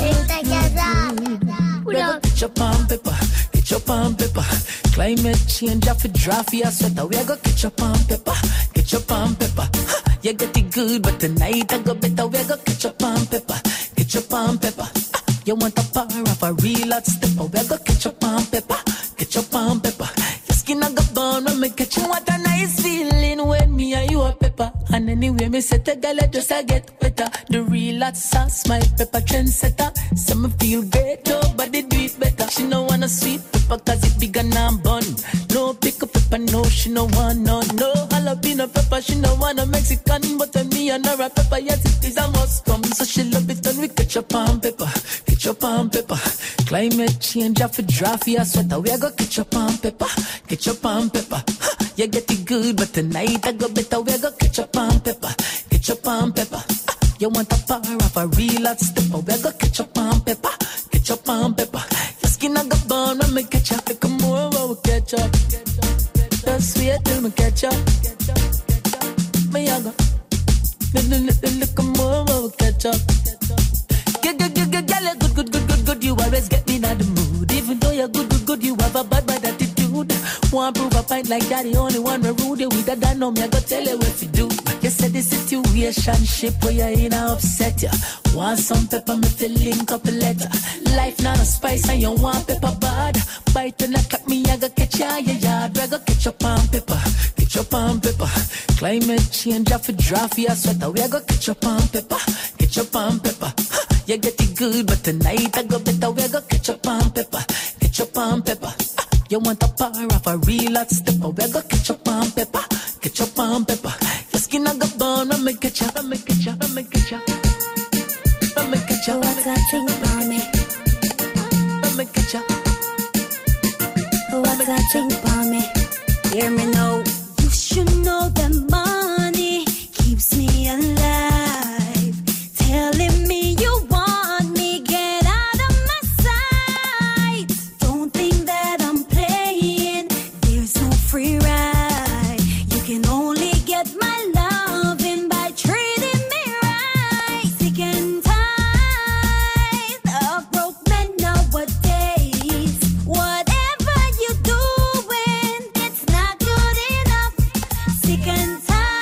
good, good. We go catch up on pepper, catch up on pepper. Climate change, I feel drafty, I sweater. We go catch up on pepper, catch up on pepper. You get it good, but tonight I go better. We go catch up on pepper, catch up on pepper. You want a power of a real hot stepper. We go catch up on pepper, catch up on pepper. Your skin I go burn when me catch you. What a nice feeling when me and you are pepper. And anyway, me set a girl, I just I get better. The real hot sauce, my pepper trendsetter. So me feel great, nobody do it better. She no want a sweet pepper, cause it big and I'm bun. No pick up pepper, no, she no want none. No jalapeno pepper, she no want a Mexican. But when me and her a pepper, yes it is a must come. So she love it when we catch up on pepper, catch up on pepper. Climate change, I feel drafty, I sweater. We go catch up on pepper, catch up on pepper. You get it good, but tonight I go better. We go catch up on pepper, catch up on pepper. You want a power of a real hot stepper. We go catch up on pepper, catch up on pepper. Your skin I go burn when me catch up. Like a more when we catch up. Just wait till me catch up. Me I go look more when we catch up. Good, good, good, good, girl, good, good, good, good, good. You always get me in the mood. Even though you're good, good, good, you have a bad, bad attitude. One prove a fight like that, the only one where rude. We that don't know me, I go tell you what to do. You said the situationship where you're in, I upset ya. Want some pepper, me feel link up a letter. Life not a spice and you want pepper bad. Bite and I cut me, I go catch ya, yeah, yeah. I go catch up on pepper, catch up on pepper. Climate change, I feel drafty, I sweater. We go catch up on pepper, catch up on pepper. You get it good, but tonight I go better. We go ketchup and pepper, ketchup and pepper. Ah, you want a par of a real hot stepper? We go ketchup and pepper, ketchup and pepper. Your skin I go burn, I make ketchup, I make ketchup, I make ketchup, I make ketchup. What's that thing for me? I make ketchup. What's that thing for me? Hear me now. You should know that money keeps me alive. Telling me you want me, get out of my sight. Don't think that I'm playing, there's no free ride. You can only get my loving by treating me right. Sick and tired of broke men nowadays. Whatever you doing, it's not good enough. Sick and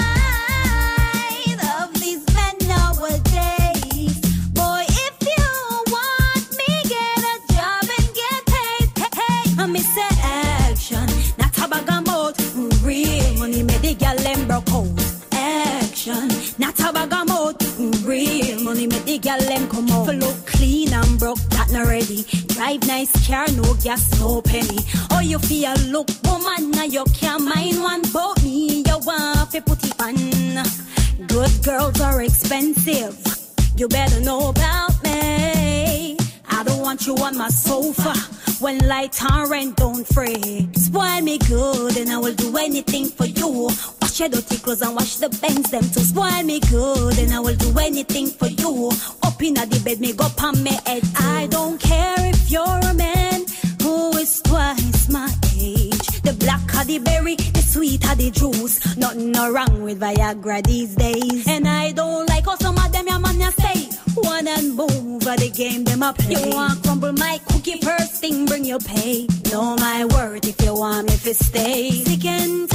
tired of these men nowadays. Boy, if you want me, get a job and get paid. Hey, hey. I miss the action, not a bag of mouth. Real money made the gal them broke out. Action, not a bag of mouth. Real money made the gal them come out. Flow clean and broke, that not ready. Drive nice car, no gas, no penny. Oh, you feel look, woman, now you can't mind one about me. You want to put it on. Good girls are expensive. You better know about me. I don't want you on my sofa. When light and rent don't fray. Spoil me good and I will do anything for you. Wash your dirty clothes and wash the bangs them too. Spoil me good and I will do anything for you. Up in the bed, me go palm me head. I don't care if you're a man who is twice my age. The black of the berry, the sweet of the juice. Nothing no wrong with Viagra these days. And I don't like how some of them your man ya say. One and move at the game them a play. You want crumble my cookie first thing, bring your pay. Know my word if you want me to stay. Sick and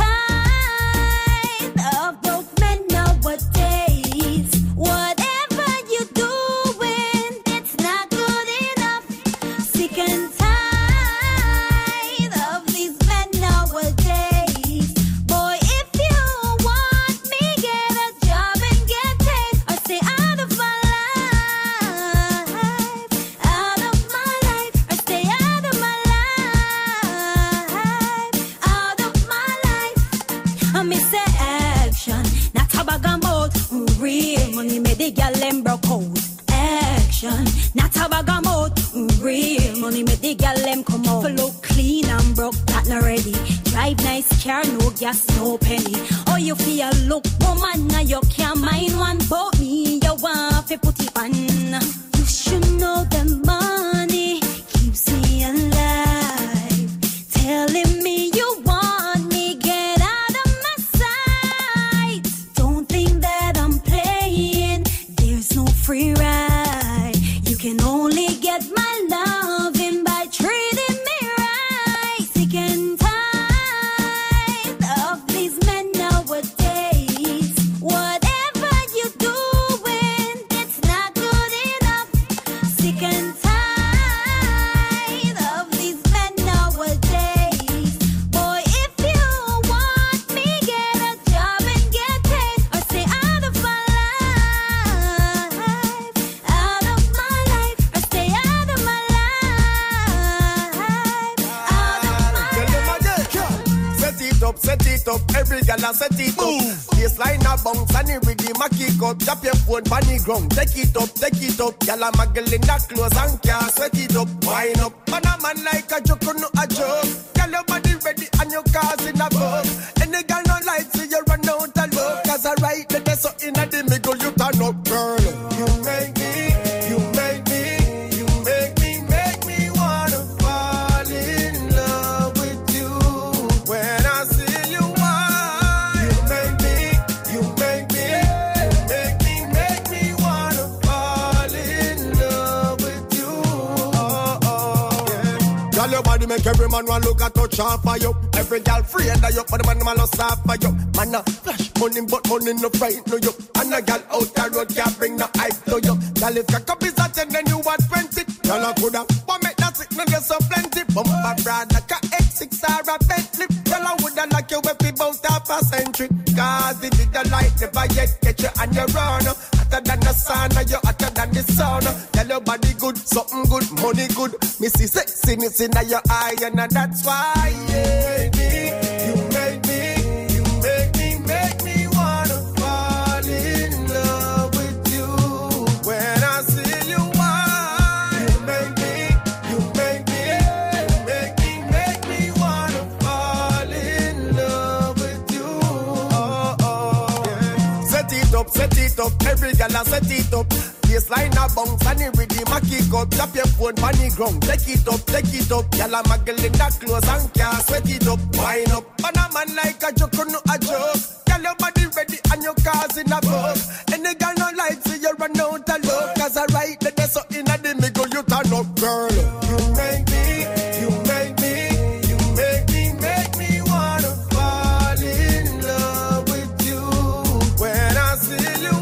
tired of broke men nowadays. Whatever you doing, it's not good enough. Sick and tired of these men nowadays. Boy, if you want me, get a job and get paid, or stay out of my life, out of my life, or stay out of my life, out of my life. I miss the action, not a bag of mouth. Real money made the gal them broke out. Action, not a bag of mouth. Real money made the gal them come out. Flow clean and broke, that not ready. Drive nice car, no gas, no penny. Oh, you feel look, woman, now you can't mind one about me. You want to put it on. You should know that money keeps me alive. Telling me you want me, get out of my sight. Don't think that I'm playing, there's no free ride. You can only get my loving by treating me right. Sick and tired of these men nowadays. Whatever you doing, it's not good enough. Sick and tired of these men nowadays. Boy, if you want me, get a job and get paid, or stay out of my life, out of my life, or stay out of my life, out of my life. Set it up, set it up, every gal a set it up. Baseline a bounce and the rhythm a kick up. Drop your phone on the ground, take it up, take it up. Gal a muggle in the clothes and can't sweat it up. Wind up, man a man like a joke, no a joke. Gal your body ready and your cars in a boat. Any gal no like see you run out of love. Cause I right there so in the middle you turn up, girl. You make me, you make me, you make me, make me wanna fall in love with you. When I see you wine, you make me, you make me, you make me, make me wanna fall in love with you. Oh, oh, yeah. Girl, your body make every man want look at touch off for you. Every girl free and you, but the man man lost off for you. Man a flash money, but money no fright no you. And a girl out the road can't bring no hype to you. Girl, if your cup is a ten, then you want twenty. Girl, I coulda but make that sick, no get so plenty. Bumper brand like a X six or a Bentley. Girl, I woulda like you if we bout half a century. Cause if it the light never yet get you on your run. I hotter than the sun, you hotter than the sun. Tell your body good, something good, money good. Me see sexiness in your eye, and that's why yeah, you make me, you make me, make me wanna fall in love with you. When I see you, why you make me, you make me, you make me, make me wanna fall in love with you. Oh oh, yeah. Set it up, set it up, every girl a set it up. Baseline a bounce and the rhythm a kick up. Drop your phone on the ground, take it up, take it up. Y'all a muggle in the clothes and can't sweat it up. Wind up, on a man like a joke, no a joke. Y'all your body ready and your cars in a boat. And the girl no like so you run out of love. Cause I write that there's something in the middle you turn up, girl. You make me, you make me, you make me, make me wanna fall in love with you. When I see you,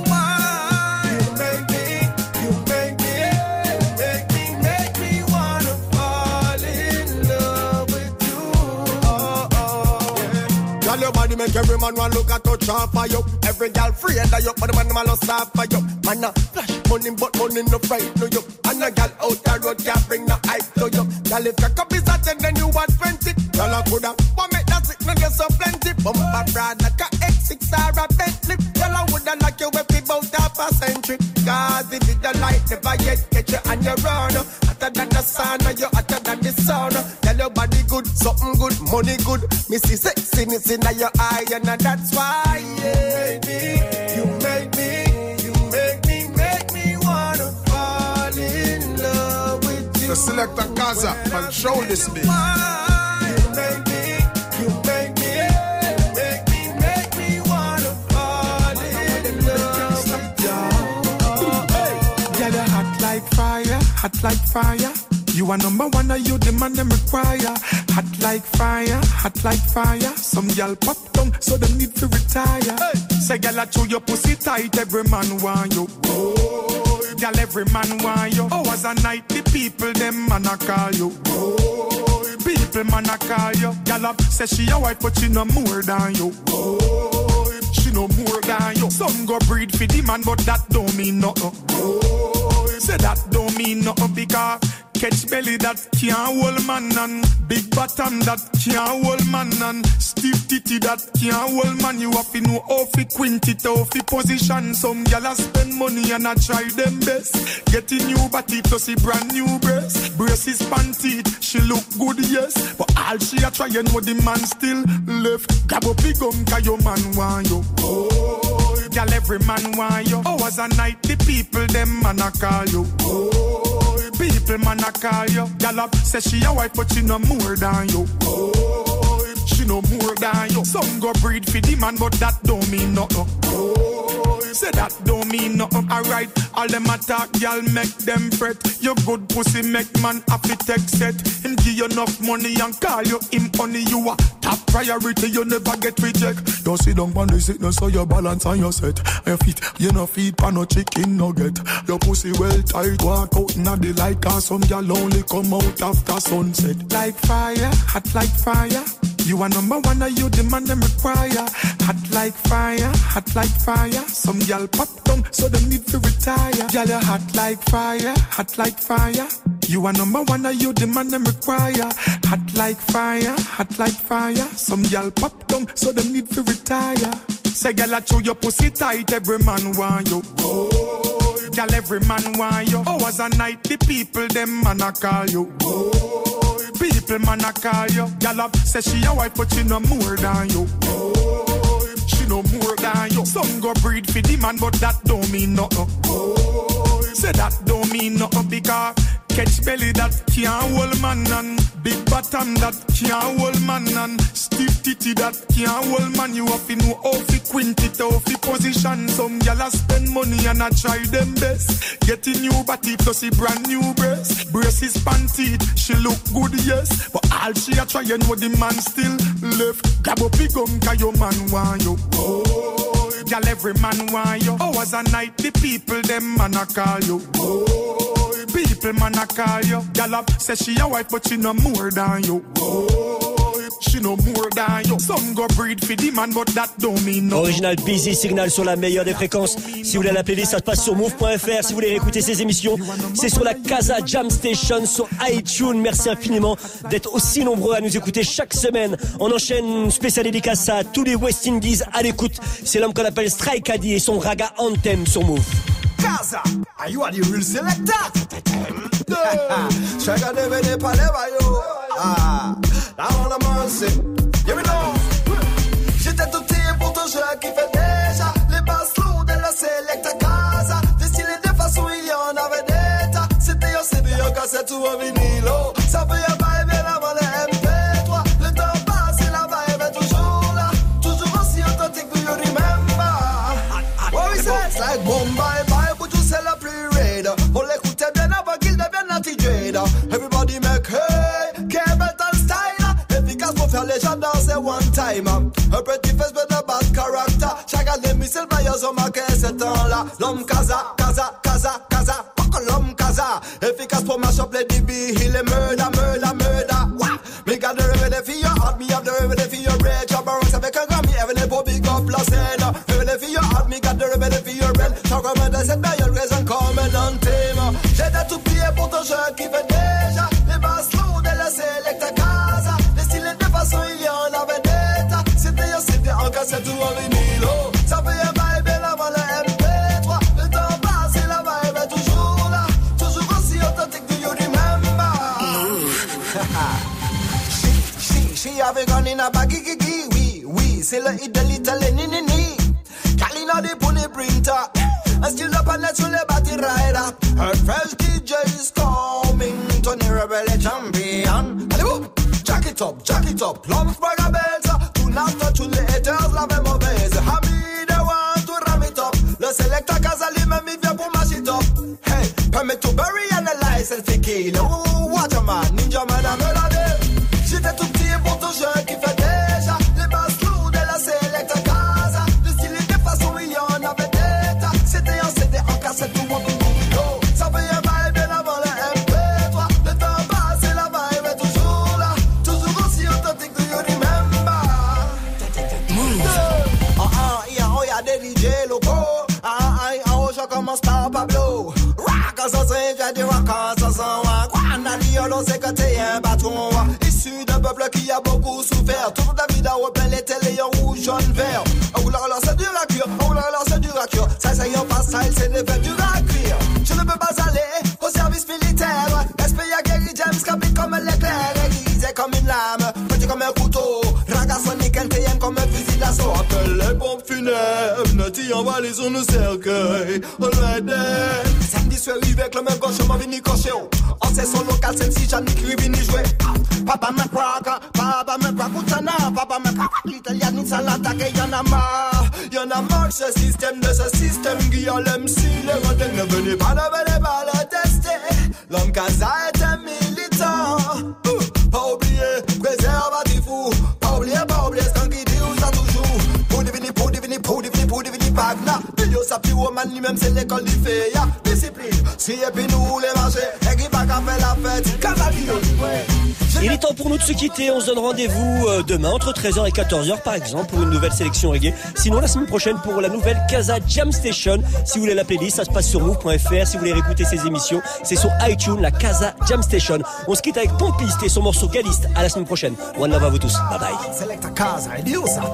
your body make every man want look at touch off for you. Every girl free and you, but the man man lost off for you. Man a flash money, but money no fright to you. And a girl out the road can't bring no hype to you. Girl if your cup is a ten, then you want twenty. Girl I coulda, but make that sick, no get so plenty. Bumper brand like a X six or a Bentley. Girl I woulda like you if it bout half a century. Cause if it the light never yet get you on your run. Hotter than the sun, you hotter than the sun. Tell your body good, something good, money good. Me see sexiness in your eye, and that's why yeah, you make me, you make me, make me wanna fall in love with you. The Selector Kaza, control this beat. You make me, you make me, you make me, make me wanna fall in love with you. Oh, hey. Yeah, you're hot like fire, hot like fire. You are number one, are you the man them require? Hot like fire, hot like fire. Some y'all pop down, so they need to retire. Hey. Say y'all a chew your pussy tight, every man want you. Oh, y'all every man want you. Oh, as a night, the people them man a call you. Oh, people man a call you. Y'all up say she a wife, but she no more than you. Oh, she no more than you. Some go breed for the man, but that don't mean nothing. Oh, say that don't mean nothing because catch belly that can't hold man and big bottom that can't hold man and stiff titty that can't hold man. You have to know how to quint it, how to position. Some gyal a spend money and I try them best. Get a new body plus a brand new breast. Braces panty, she look good yes, but all she a try and know the man still left. Grab up the gun 'cause your man want you. Oh, gyal every man want you. Oh, as a night the people them man a call you. Oh, people man a call you. Gyal up say she a wife but she no more than you. Oh, she no more than you. Some go breed for the man but that don't mean nothing. Oh, say that don't mean nothing. Alright, all them attack gyal make them fret. Your good pussy make man happy take set. Him give you enough money and call you him honey. You a top priority, you never get reject. Don't sit down on the sickness so you balance on your set. Your feet, you no feed pan no chicken nugget. Your pussy well tight, walk out in the light. Cause some gyal only come out after sunset. Like fire, hot like fire. You are number one, are you the man them require? Hot like fire, hot like fire. Some gyal pop down, so they need to retire. Gyal you hot like fire, hot like fire. You are number one, are you the man them require? Hot like fire, hot like fire. Some gyal pop down, so they need to retire. Say gyal a chew your pussy tight, every man want you. Oh, gyal every man want you. Oh, as a night the people them man a call you. Oh, people man a call you. Gyal up say she a wife but she no more than you. Oh, she no more than you. Some go breed for the man but that don't mean nothing. Oh, say that don't mean nothing because catch belly that can't hold man and big bottom that can't hold man and stiff titty that can't hold man. You have to know how to quint it, how to position. Some gyal a spend money and I try them best. Get a new body plus a brand new breast. Braces panty, she look good yes, but all she a try and know the man still left. Grab up the gun 'cause your man want you. Oh, gyal every man want you. Oh, as a night the people them man a call you. Oh, people man a call you. Gyal up say she a wife but she no more than you. Oh, she no more than you. Some go breed for the man, but that don't mean no. Original Busy Signal sur la meilleure des fréquences. Si vous voulez la playlist, ça se passe sur move point f r. Si vous voulez écouter ces émissions, c'est sur la Casa Jam Station sur iTunes. Merci infiniment d'être aussi nombreux à nous écouter chaque semaine. On enchaîne spécial dédicace à tous les West Indies à l'écoute. C'est l'homme qu'on appelle Strike Addy et son Raga Anthem sur Move. Casa, are you are the real selector? Chega deve de paleva yo. Ah, la on a mercy. Here we go. J'étais tout petit pour ton jeu qui fait déjà les basses lourdes de la selecta Casa. Destiné de façon il y en avait d'état. C'était un C D, un cassette ou un vinyle. Ça fait un vibe bien avant le M P trois. Le temps passe et la vibe est toujours là. Toujours aussi authentique, do you remember? What we say? It's like Bombay. C'est la plus raide. On l'écoutait bien avant qu'il devienne anti-jade. Everybody make hey, K-Metal style. Efficace pour faire les gens danser one time. Un petit face but a bad character. Chacun des missiles bailleurs ont marqué ce temps-là. L'homme Casa, Casa, Casa, Casa. Pas l'homme Casa. Efficace pour mash up les D B. Il est murder, murder, murder. Me got the remedy for your heart. Me have the remedy for your rage. Your barracks avec un Grammy. Even pour big up la scène. Remedy for your heart. Me got the remedy for your rent. Talk about the set by your raison comme un thème. J'étais tout pied pour ton jeu qui fait déjà les basses lourdes de la selecta Casa. Les styles de façon il y en avait d'état. C'était un C D en cassette ou en vinyle. Ça fait un vibe bien avant le M P trois. Le temps passe et la vibe est toujours là. Toujours aussi authentique, do you remember? She, she, she avait gone in a baggy gigi. Oui, oui, c'est le hit de l'Italie, ni, ni, ni. Kalina de Pony Printer. I still up on let you the body rider. Her fresh D J is coming. Tony Rebel champion. Allez vous, jack it up, jack it up. Love for the bells. Do not touch the haters, love them mauvaise. Hamid, they want to ram it up. Le selecta Casa lui-même il vient pour mash it up. Hey, permit to bury and a license to kill. Ooh, what a man, ninja man, I'm melody. J'étais tout petit pour ton jeu qui fait déjà les basses lourdes de la selecta Casa. Le style de façon il y en avait. C'était un C D en cassette tout le monde au ça fait un vibe bien avant le M P trois. Le temps passe et la vibe est toujours là. Toujours aussi authentique, do you remember? Oh ah, yeah, oh yeah, des D J locaux. Ah ah, ah, oh, je commence par Pablo. Rock, ça c'est, j'ai dit rock, ça sent rock. On a dit, on sait que t'es un bâton. Issu d'un peuple qui a beaucoup souffert. Toute la vie d'Européen, les télés en rouge, jaune, vert. Oh là là, c'est dur à cuire. Oh là là, c'est dur à cuire. Ça, ça y est, pas ça, c'est des faits dur à cuire. Je ne peux pas aller au service militaire. S P A Gary James, capite comme l'éclair. Aiguisé comme une lame, petit comme un couteau. Raga sonic, N T M comme un fusil d'assaut. Appelle les pompes funèbres, Nati envoie les zones au cercueil. Alright then. Samedi soir, avec le même gauche, m'a venu cocher. On sait son local, c'est si j'en ai qui venu jouer. Papa me croque, papa me croque, Outana, papa me croque, l'Italien, ça l'attaque, y'en a marre. Y'en a marre, ce système de ce système qui a l'M C. Les rodins ne venaient pas, ne venaient pas le tester. L'homme Casa est un militant. Uh, pas oublier, préservatif fou. Pas oublier, pas oublier, ce qu'on dit, où ça toujours. Pour devenir, pour devenir, pour devenir, pour devenir pagna. Yo, sa plus woman, lui-même, c'est l'école du fait. Ya, discipline, si et puis nous, les marchés. Et qui va qu'à faire la fête, Casa qui nous. Il est temps pour nous de se quitter. On se donne rendez-vous euh, demain entre treize heures et quatorze heures par exemple pour une nouvelle sélection reggae. Sinon la semaine prochaine pour la nouvelle Casa Jam Station. Si vous voulez la playlist, ça se passe sur move point f r. Si vous voulez réécouter ces émissions, c'est sur iTunes, la Casa Jam Station. On se quitte avec Pompiste et son morceau Galiste. À la semaine prochaine. One love à vous tous. Bye bye. Selecta Casa, idiot ça.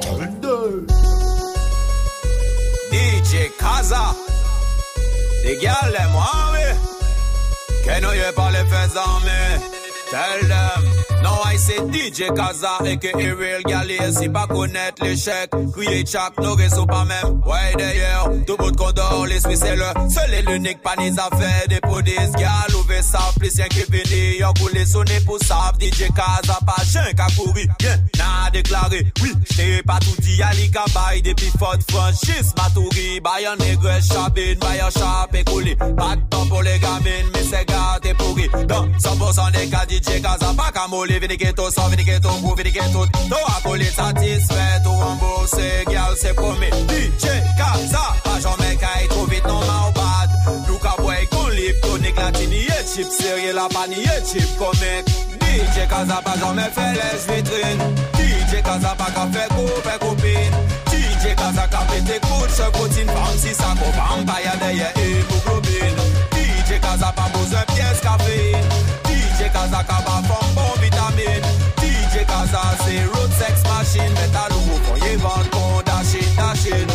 D J Casa. Les gars, les moi, que nous y pas les faits en main. Tell them, now I say D J Casa, aka Real Galley, si pas connaître l'échec, crier chak, no réseau pas même, ouais d'ailleurs, tout bout de condor, l'esprit c'est le, seul et l'unique, pas les affaires, des polices, gal, ouvert ça, plus rien qui venu, y'a coulé sonné pour ça, D J Casa, pas chien qu'a couru, bien, n'a déclaré, oui, j't'ai pas tout dit, y'a li kabay, depuis Fort Franchise, Matouri, bayan nègre, chabine, bayan chap, écoulé, pas de temps pour les gamines, mais c'est gâté pourri, dans cent pour cent des cas D J Casa, pas qu'à moller, vini ghetto, sans vini ghetto, gros vini ghetto, toi à coller satisfait, tout remboursé, gal, c'est promis, D J Casa, pas jamais qu'à être trop vite, non, ma bad, Luka boy, qu'on lip, tonic, latini, yé chip, sérieux, la panier, chip, comique, D D J Kaza pas jamais fait les vitrines. D J Kaza pas qu'à faire couper copine. D J Kaza qu'a pété coude sur cotine. Femme si ça qu'on va en paille derrière hémoglobine. D J Kaza pas besoin pièce caféine. D J Kaza qu'a pas femme bon vitamine. D J Kaza c'est road sex machine. Metal ou qu'on y vend qu'on dachine dachine.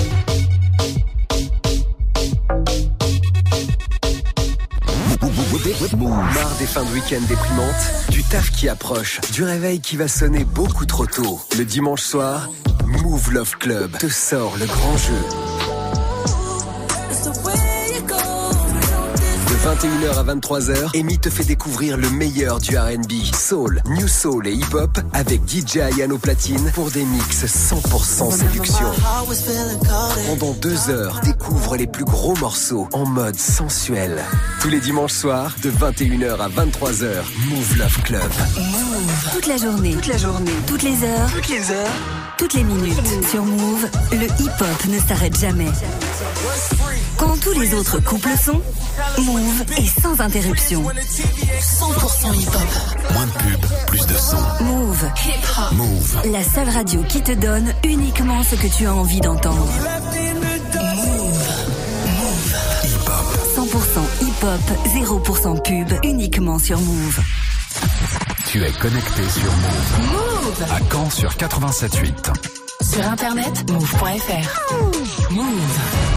Marre des fins de week-end déprimantes, du taf qui approche, du réveil qui va sonner beaucoup trop tôt. Le dimanche soir, Move Love Club te sort le grand jeu. De vingt et une heures à vingt-trois heures, Amy te fait découvrir le meilleur du R and B, soul, new soul et hip-hop avec D J Ayano Platine pour des mix cent pour cent séduction. Pendant deux heures, découvre les plus gros morceaux en mode sensuel. Tous les dimanches soirs, de vingt et une heures à vingt-trois heures, Move Love Club. Move. Toute la journée. Toute la journée. Toutes les heures. Toutes les heures. Toutes les minutes. Sur Move, le hip-hop ne s'arrête jamais. Quand tous les autres couples sont, Move est sans interruption. cent pour cent hip-hop. Moins de pub, plus de son. Move. Hip-hop. Move. La seule radio qui te donne uniquement ce que tu as envie d'entendre. Move. Move. Hip-hop. cent pour cent hip-hop, zéro pour cent pub, uniquement sur Move. Tu es connecté sur Move. Move. À Caen sur quatre-vingt-sept huit. Sur internet, move point f r. Move.